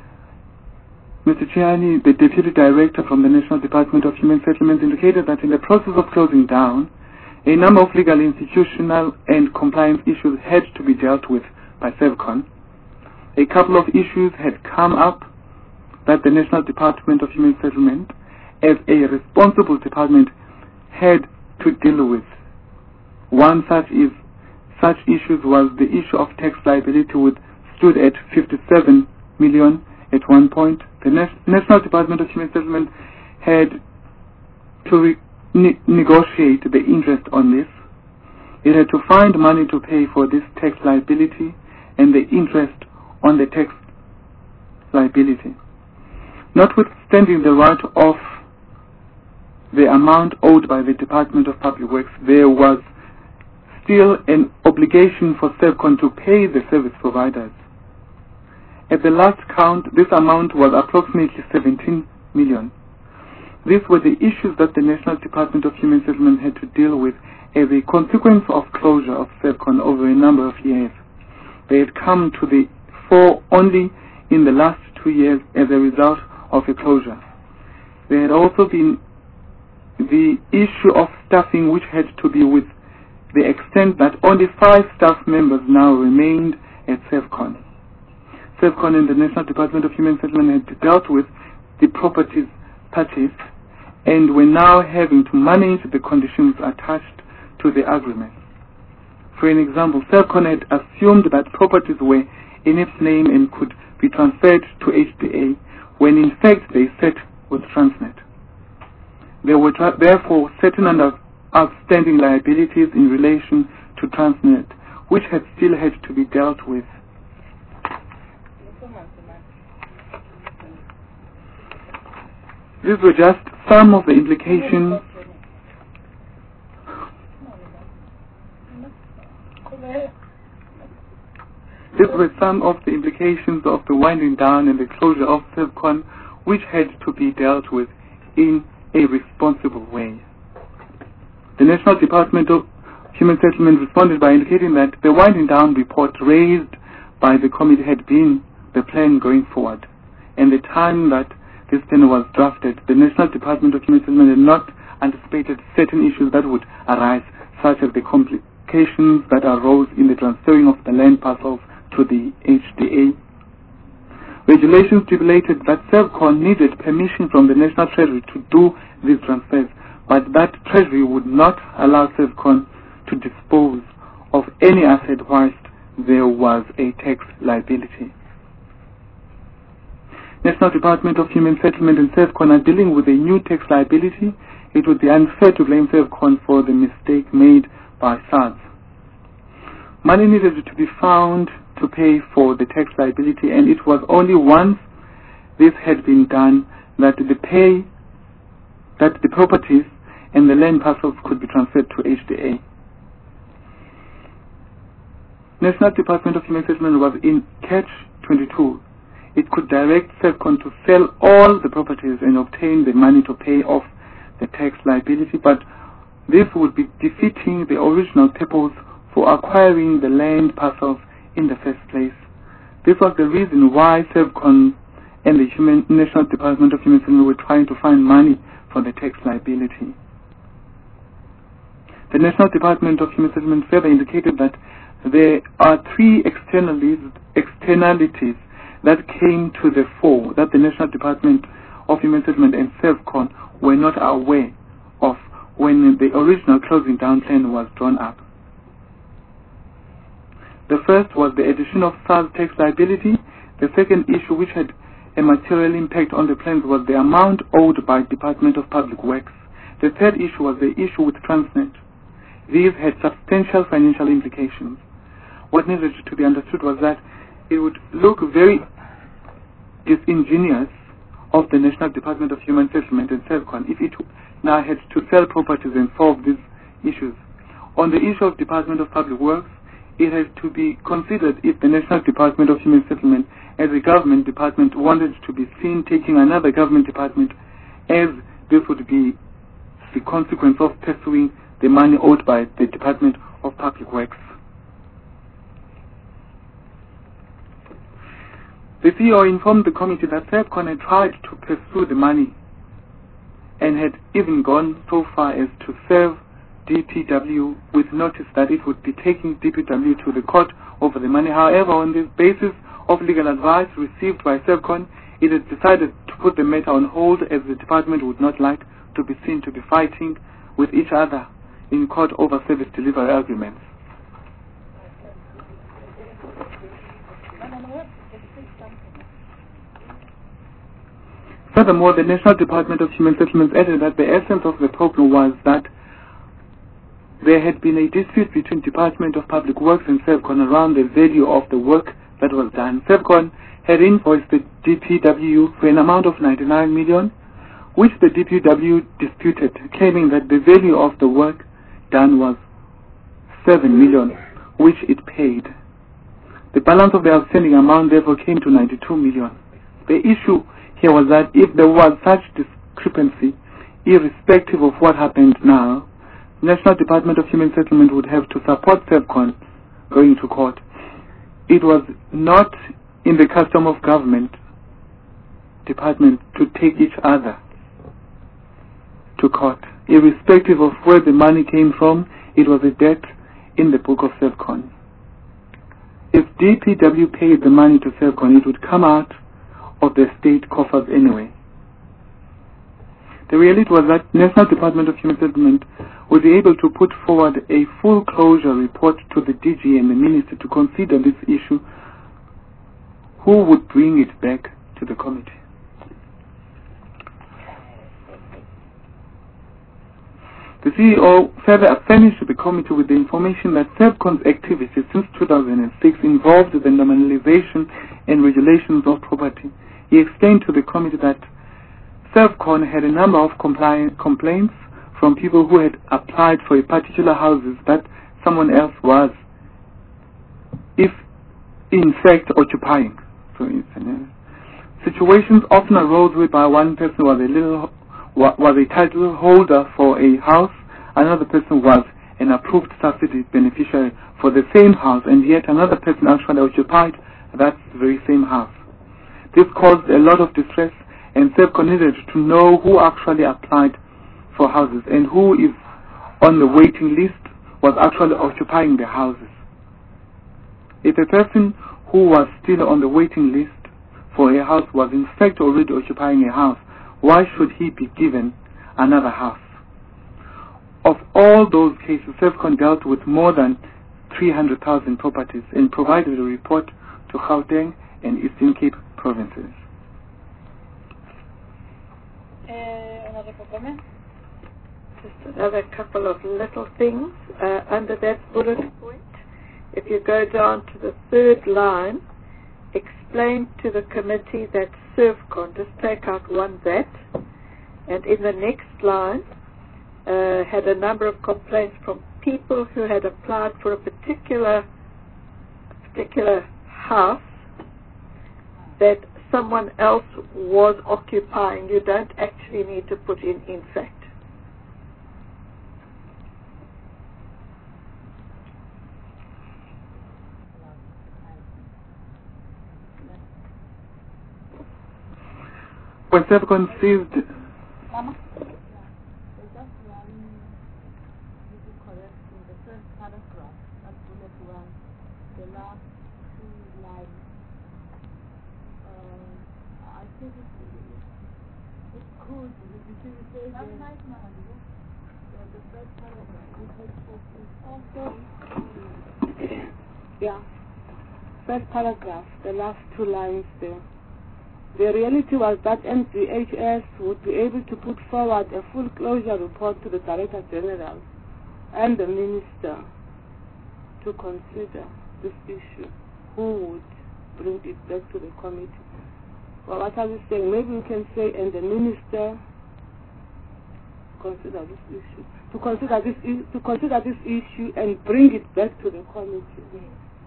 Mister Chiani, the Deputy Director from the National Department of Human Settlements, indicated that in the process of closing down, a number of legal, institutional and compliance issues had to be dealt with by Servcon. A couple of issues had come up that the National Department of Human Settlement, as a responsible department, had to deal with. One such is such issues was the issue of tax liability, which stood at fifty-seven million at one point. The National Department of Human Settlement had to re ne negotiate the interest on this. It had to find money to pay for this tax liability and the interest on the tax liability. Notwithstanding the write-off the amount owed by the Department of Public Works, there was still an obligation for Servcon to pay the service providers. At the last count, this amount was approximately seventeen million. These were the issues that the National Department of Human Settlement had to deal with as a consequence of closure of Servcon over a number of years. They had come to the fore only in the last two years as a result of a closure. There had also been the issue of staffing, which had to be with the extent that only five staff members now remained at Servcon. Servcon and the National Department of Human Settlement had dealt with the properties purchased and were now having to manage the conditions attached to the agreement. For an example, Servcon had assumed that properties were in its name and could be transferred to H D A, when in fact they sat with Transnet. There were tra- therefore certain under- outstanding liabilities in relation to Transnet, which had still had to be dealt with. These were just some of the implications These were some of the implications of the winding down and the closure of Servcon, which had to be dealt with in a responsible way. The National Department of Human Settlement responded by indicating that the winding down report raised by the committee had been the plan going forward, and the time that this plan was drafted, the National Department of Human Settlement had not anticipated certain issues that would arise, such as the complications that arose in the transferring of the land parcels to the H D A. Regulations stipulated that Servcon needed permission from the National Treasury to do these transfers, but that Treasury would not allow Servcon to dispose of any asset whilst there was a tax liability. National Department of Human Settlement and Servcon are dealing with a new tax liability. It would be unfair to blame Servcon for the mistake made by SARS. Money needed to be found to pay for the tax liability, and it was only once this had been done that the pay, that the properties and the land parcels could be transferred to H D A. National Department of Human Settlement was in catch twenty-two. It could direct Servcon to sell all the properties and obtain the money to pay off the tax liability, but this would be defeating the original purpose for acquiring the land parcels in the first place. This was the reason why Servcon and the Human, National Department of Human Settlement were trying to find money for the tax liability. The National Department of Human Settlement further indicated that there are three externalities, externalities that came to the fore that the National Department of Human Settlement and Servcon were not aware of when the original closing down plan was drawn up. The first was the addition of SARS tax liability. The second issue, which had a material impact on the plans, was the amount owed by Department of Public Works. The third issue was the issue with Transnet. These had substantial financial implications. What needed to be understood was that it would look very disingenuous of the National Department of Human Settlement and Servcon if it now had to sell properties and solve these issues. On the issue of Department of Public Works, it has to be considered if the National Department of Human Settlement as a government department wanted to be seen taking another government department, as this would be the consequence of pursuing the money owed by the Department of Public Works. The C E O informed the committee that Servcon had tried to pursue the money and had even gone so far as to serve D P W with notice that it would be taking D P W to the court over the money. However, on the basis of legal advice received by Servcon, it had decided to put the matter on hold, as the department would not like to be seen to be fighting with each other in court over service delivery agreements. Furthermore, the National Department of Human Settlements added that the essence of the problem was that there had been a dispute between Department of Public Works and Servcon around the value of the work that was done. Servcon had invoiced the D P W for an amount of ninety-nine million, which the D P W disputed, claiming that the value of the work done was seven million, which it paid. The balance of the outstanding amount therefore came to ninety-two million. The issue here was that if there was such discrepancy, irrespective of what happened now, National Department of Human Settlement would have to support Servcon going to court. It was not in the custom of government department to take each other to court. Irrespective of where the money came from, it was a debt in the book of Servcon. If D P W paid the money to Servcon, it would come out of the state coffers anyway. The reality was that National Department of Human Settlement would be able to put forward a full closure report to the D G and the Minister to consider this issue, who would bring it back to the committee. The C E O further furnished the committee with the information that SERVCON's activities since two thousand six involved the normalization and regulations of property. He explained to the committee that SERVCON had a number of complaints from people who had applied for a particular houses that someone else was, if in fact, occupying. So it's, uh, situations often arose whereby one person was a little was a title holder for a house, another person was an approved subsidy beneficiary for the same house, and yet another person actually occupied that very same house. This caused a lot of distress, and SERVCON needed to know who actually applied for houses and who is on the waiting list was actually occupying the houses. If a person who was still on the waiting list for a house was in fact already occupying a house, why should he be given another house? Of all those cases, SERVCON dealt with more than three hundred thousand properties and provided a report to Gauteng and Eastern Cape provinces. Uh, another comment? Just another couple of little things uh, under that bullet point. If you go down to the third line, explain to the committee that SERVCON, just take out one that, and in the next line uh, had a number of complaints from people who had applied for a particular particular house that someone else was occupying. You don't actually need to put in in fact. When SERVCON seized Mama? There's just one you to correct in the first paragraph, that's bullet one, the last two lines. Uh, I think it's, it's good. You see, you say that's nice, Mama. Yeah, the first paragraph, it is also, yeah, first paragraph, the last two lines there. The reality was that N C H S would be able to put forward a full closure report to the Director General and the Minister to consider this issue. Who would bring it back to the committee? Well, what are we saying? Maybe we can say, and the Minister consider this issue, to consider this to consider this issue and bring it back to the committee.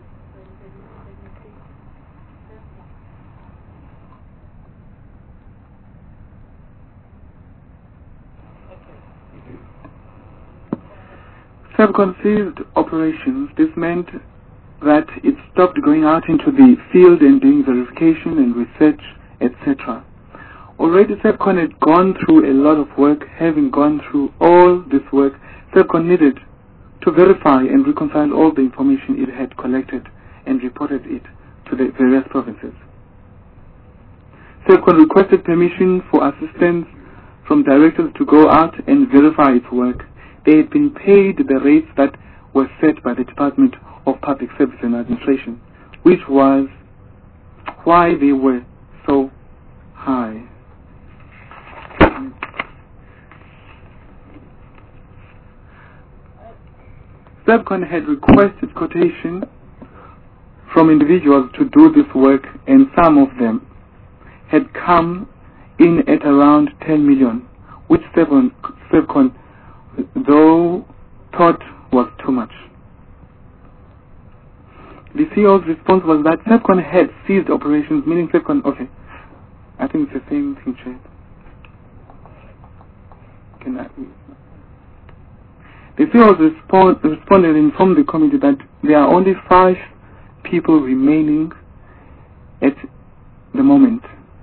SERVCON ceased operations. This meant that it stopped going out into the field and doing verification and research, et cetera. Already SERVCON had gone through a lot of work. Having gone through all this work, SERVCON needed to verify and reconcile all the information it had collected and reported it to the various provinces. SERVCON requested permission for assistance from directors to go out and verify its work. They had been paid the rates that were set by the Department of Public Service and Administration, which was why they were so high. SERVCON had requested quotation from individuals to do this work, and some of them had come in at around ten million, which SERVCON though thought was too much. The C E O's response was that SERVCON had ceased operations, meaning SERVCON, okay, I think it's the same thing, Chair. Can I, the C E O's respond, responded and informed the committee that there are only five people remaining at the moment.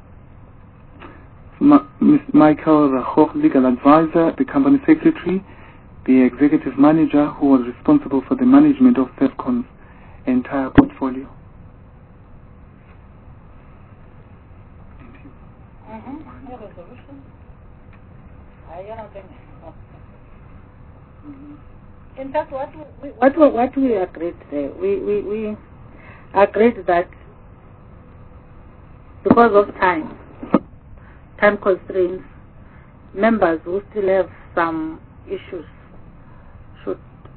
Ma Mister Michael Rahoch, legal advisor, the company secretary, the executive manager who was responsible for the management of SERVCON's entire portfolio. Mm-hmm. Yeah, resolution. I don't think. Mm-hmm. In fact, what we what we, what we agreed there, we, we we agreed that because of time. time constraints, members who still have some issues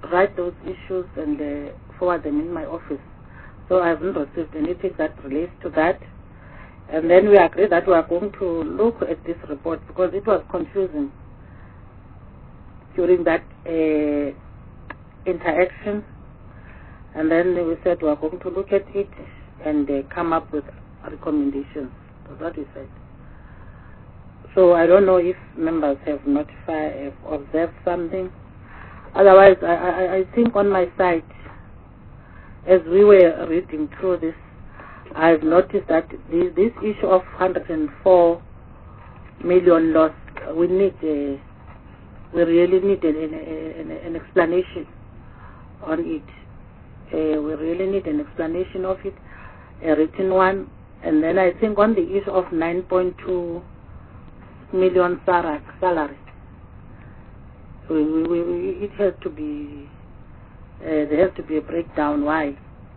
write those issues and uh, forward them in my office. So I haven't received anything that relates to that. And then we agreed that we are going to look at this report because it was confusing during that uh, interaction. And then we said we are going to look at it and uh, come up with recommendations. That's what we said. So I don't know if members have notified, have observed something. Otherwise, I, I, I think on my side, as we were reading through this, I've noticed that this, this issue of one hundred four million loss, we need, a, we really need an, an, an explanation on it. Uh, we really need an explanation of it, a written one. And then I think on the issue of nine point two million salary, we, we, we, it has to be, uh, there has to be a breakdown why.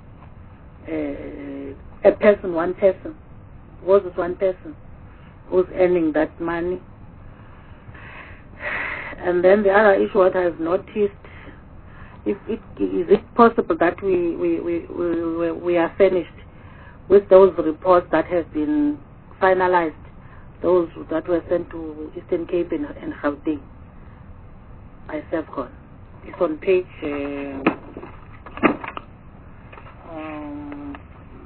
Uh, a person, one person, was it one person who's earning that money. And then the other issue what I've noticed, if it, is it possible that we, we, we, we, we are finished with those reports that have been finalized, those that were sent to Eastern Cape and, and Gauteng by SEFCON. It's on page uh, um,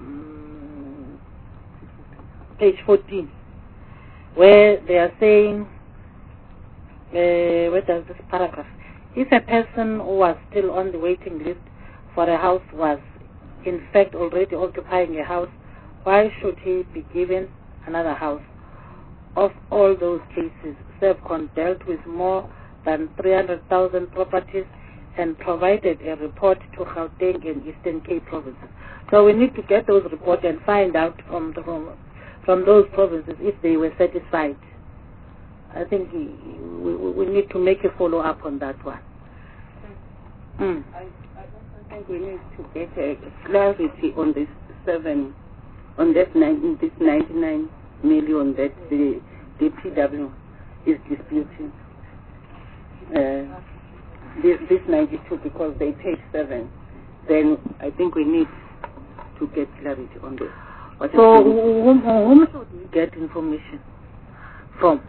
page fourteen, where they are saying, uh, where does this paragraph? If a person who was still on the waiting list for a house was in fact already occupying a house, why should he be given another house? Of all those cases, SEFCON dealt with more than three hundred thousand properties and provided a report to Gauteng and Eastern Cape provinces. So we need to get those reports and find out from, the, from, from those provinces if they were satisfied. I think we, we, we need to make a follow-up on that one. Mm. I, I also think we need to get a clarity on this seven, on this, this ninety-nine million that the, the P W is disputing. Uh, this, this ninety-two, because they paid seven. Then I think we need to get clarity on this. What so whom, whom should we get information from?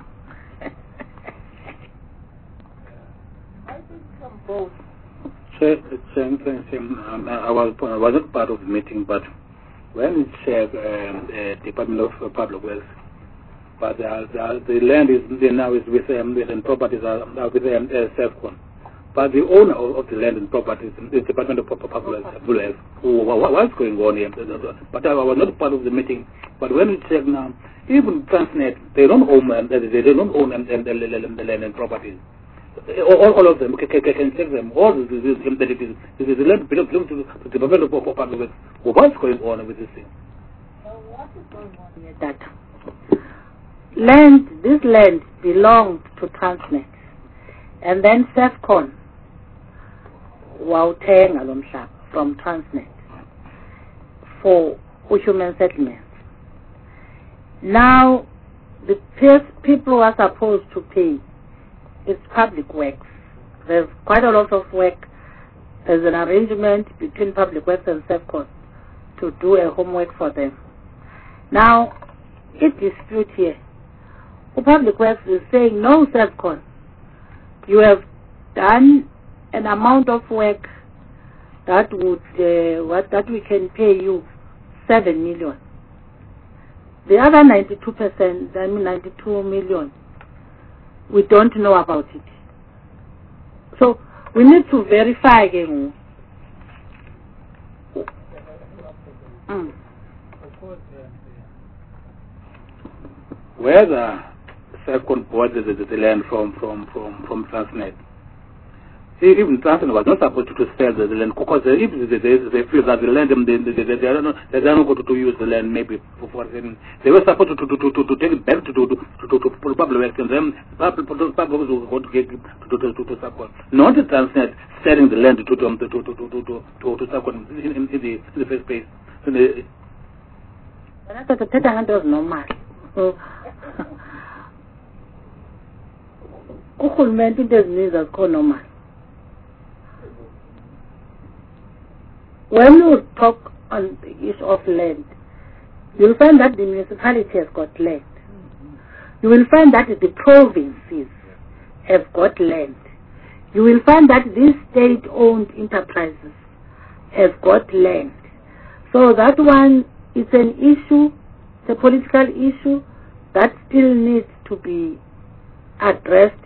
I think from both. Chair, same thing, same, um, I, was, I wasn't part of the meeting, but when it said um, uh, Department of uh, Public Works, but uh, the, the land is now is with um, and properties are, are with um, uh, SEFCON. But the owner of, of the land and properties is the Department of Public Works. What's going on here? But I was not part of the meeting. But when it said now, even Transnet, they don't own um, they don't own um, the, the land and properties. All, all of them can, can, can check them. All the, the, the, the, the land belongs to the Department of Public Works. What's going on with this thing? Well, what is going on here? That land, this land belonged to Transnet, and then SEFCON, Gauteng alomhlaba from Transnet for human settlements. Now, the people who are supposed to pay is Public Works. There's quite a lot of work. There's an arrangement between Public Works and SEFCON to do a homework for them. Now, it dispute here. The Public Works is saying, no, SEFCON, you have done an amount of work that would uh, what that we can pay you seven million. The other ninety-two percent, I mean ninety-two million, we don't know about it. So we need to verify again. Mm. Whether SEFCON bought the, the, the land from from from from Transnet, even Transnet was not supposed to sell the, the land because they, if they, they, they feel that the land they they, they, they are not they are not going to use the land maybe for, for them. They were supposed to to, to, to, to take it back to to to to, to, to Public Works, and then Public Works will go to get to to to, to SEFCON. Not the Transnet selling the land to to to to to to to to, to SEFCON in, in, in the in the first place. In the, that's normal. So, urhulumente into ezininzi azikho normal. when you talk on the issue of land, you'll find that the municipality has got land. You will find that the provinces have got land. You will find that these state-owned enterprises have got land. So that one is an issue, it's a political issue that still needs to be addressed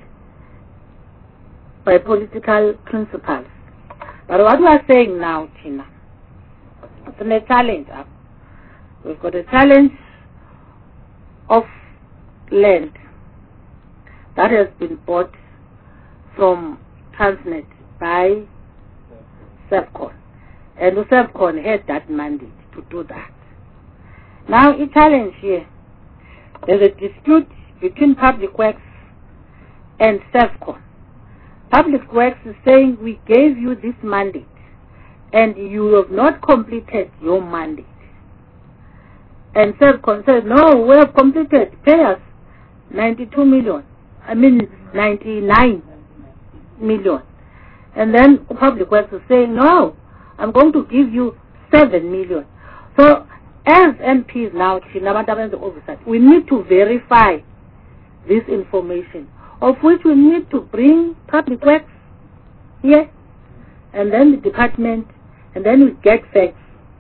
by political principles. But what we are saying now, Tina, it's a challenge up. We've got a challenge of land that has been bought from Transnet by Servcon. And the Servcon had that mandate to do that. Now, a challenge here, there's a dispute between Public Works and Servcon. Public Works is saying, we gave you this mandate and you have not completed your mandate. And Servcon says, no, we have completed, pay us ninety-two million, I mean ninety-nine million. And then Public Works is saying, no, I'm going to give you seven million. So as M Ps now, we need to verify this information, of which we need to bring Public Works here, and then the department, and then we get facts.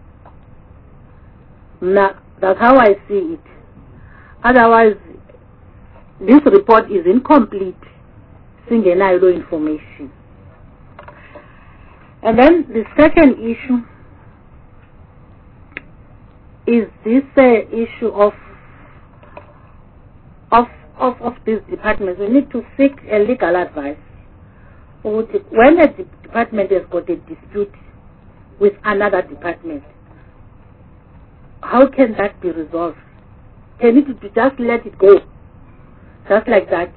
Now, that's how I see it. Otherwise, this report is incomplete, single information. And then the second issue is this uh, issue of of of of these departments. We need to seek a legal advice. When a department has got a dispute with another department, how can that be resolved? Can it be just let it go, just like that?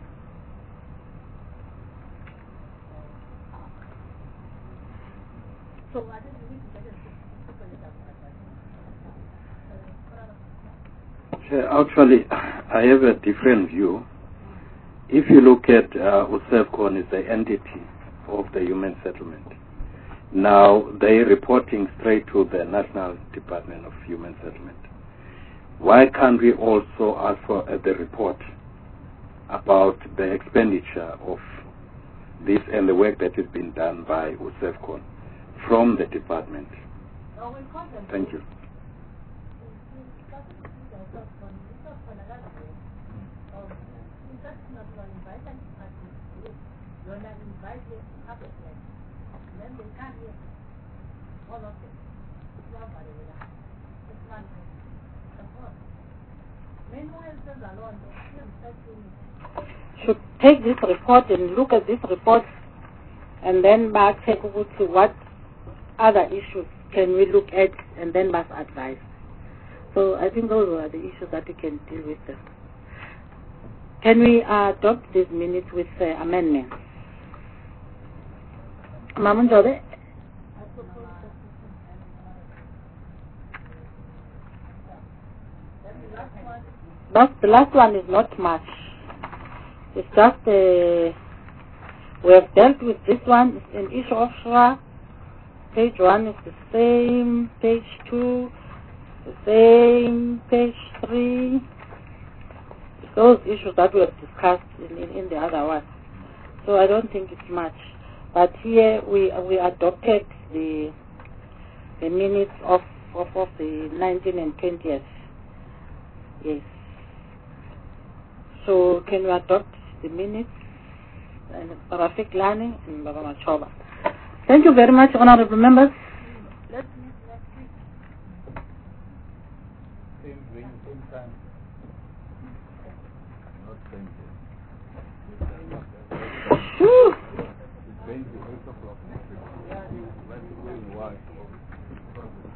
Actually, I have a different view. If you look at uh, Servcon is the entity of the human settlement. Now they are reporting straight to the National Department of Human Settlement. Why can't we also ask for uh, the report about the expenditure of this and the work that has been done by Servcon from the department? Thank you. Should take this report and look at this report and then back take over to what other issues can we look at and then must advise. So I think those are the issues that we can deal with them. Can we uh, adopt these minutes with uh, amendments? Mamunjobe? That's, the last one is not much. It's just, uh, we have dealt with this one. It's an issue of Shura. Page one is the same. Page two, the same. Page three. Those issues that we have discussed in, in, in the other one. So I don't think it's much. But here we we adopted the the minutes of, of, of the nineteenth and twentieth. Yes. So can we adopt the minutes? And Rafik Lani and Baba Machoba. Thank you very much, honorable members. Let's meet next week. Same venue, same time. Not same day. Whew. It's going to eight o'clock next week. Like to go and watch.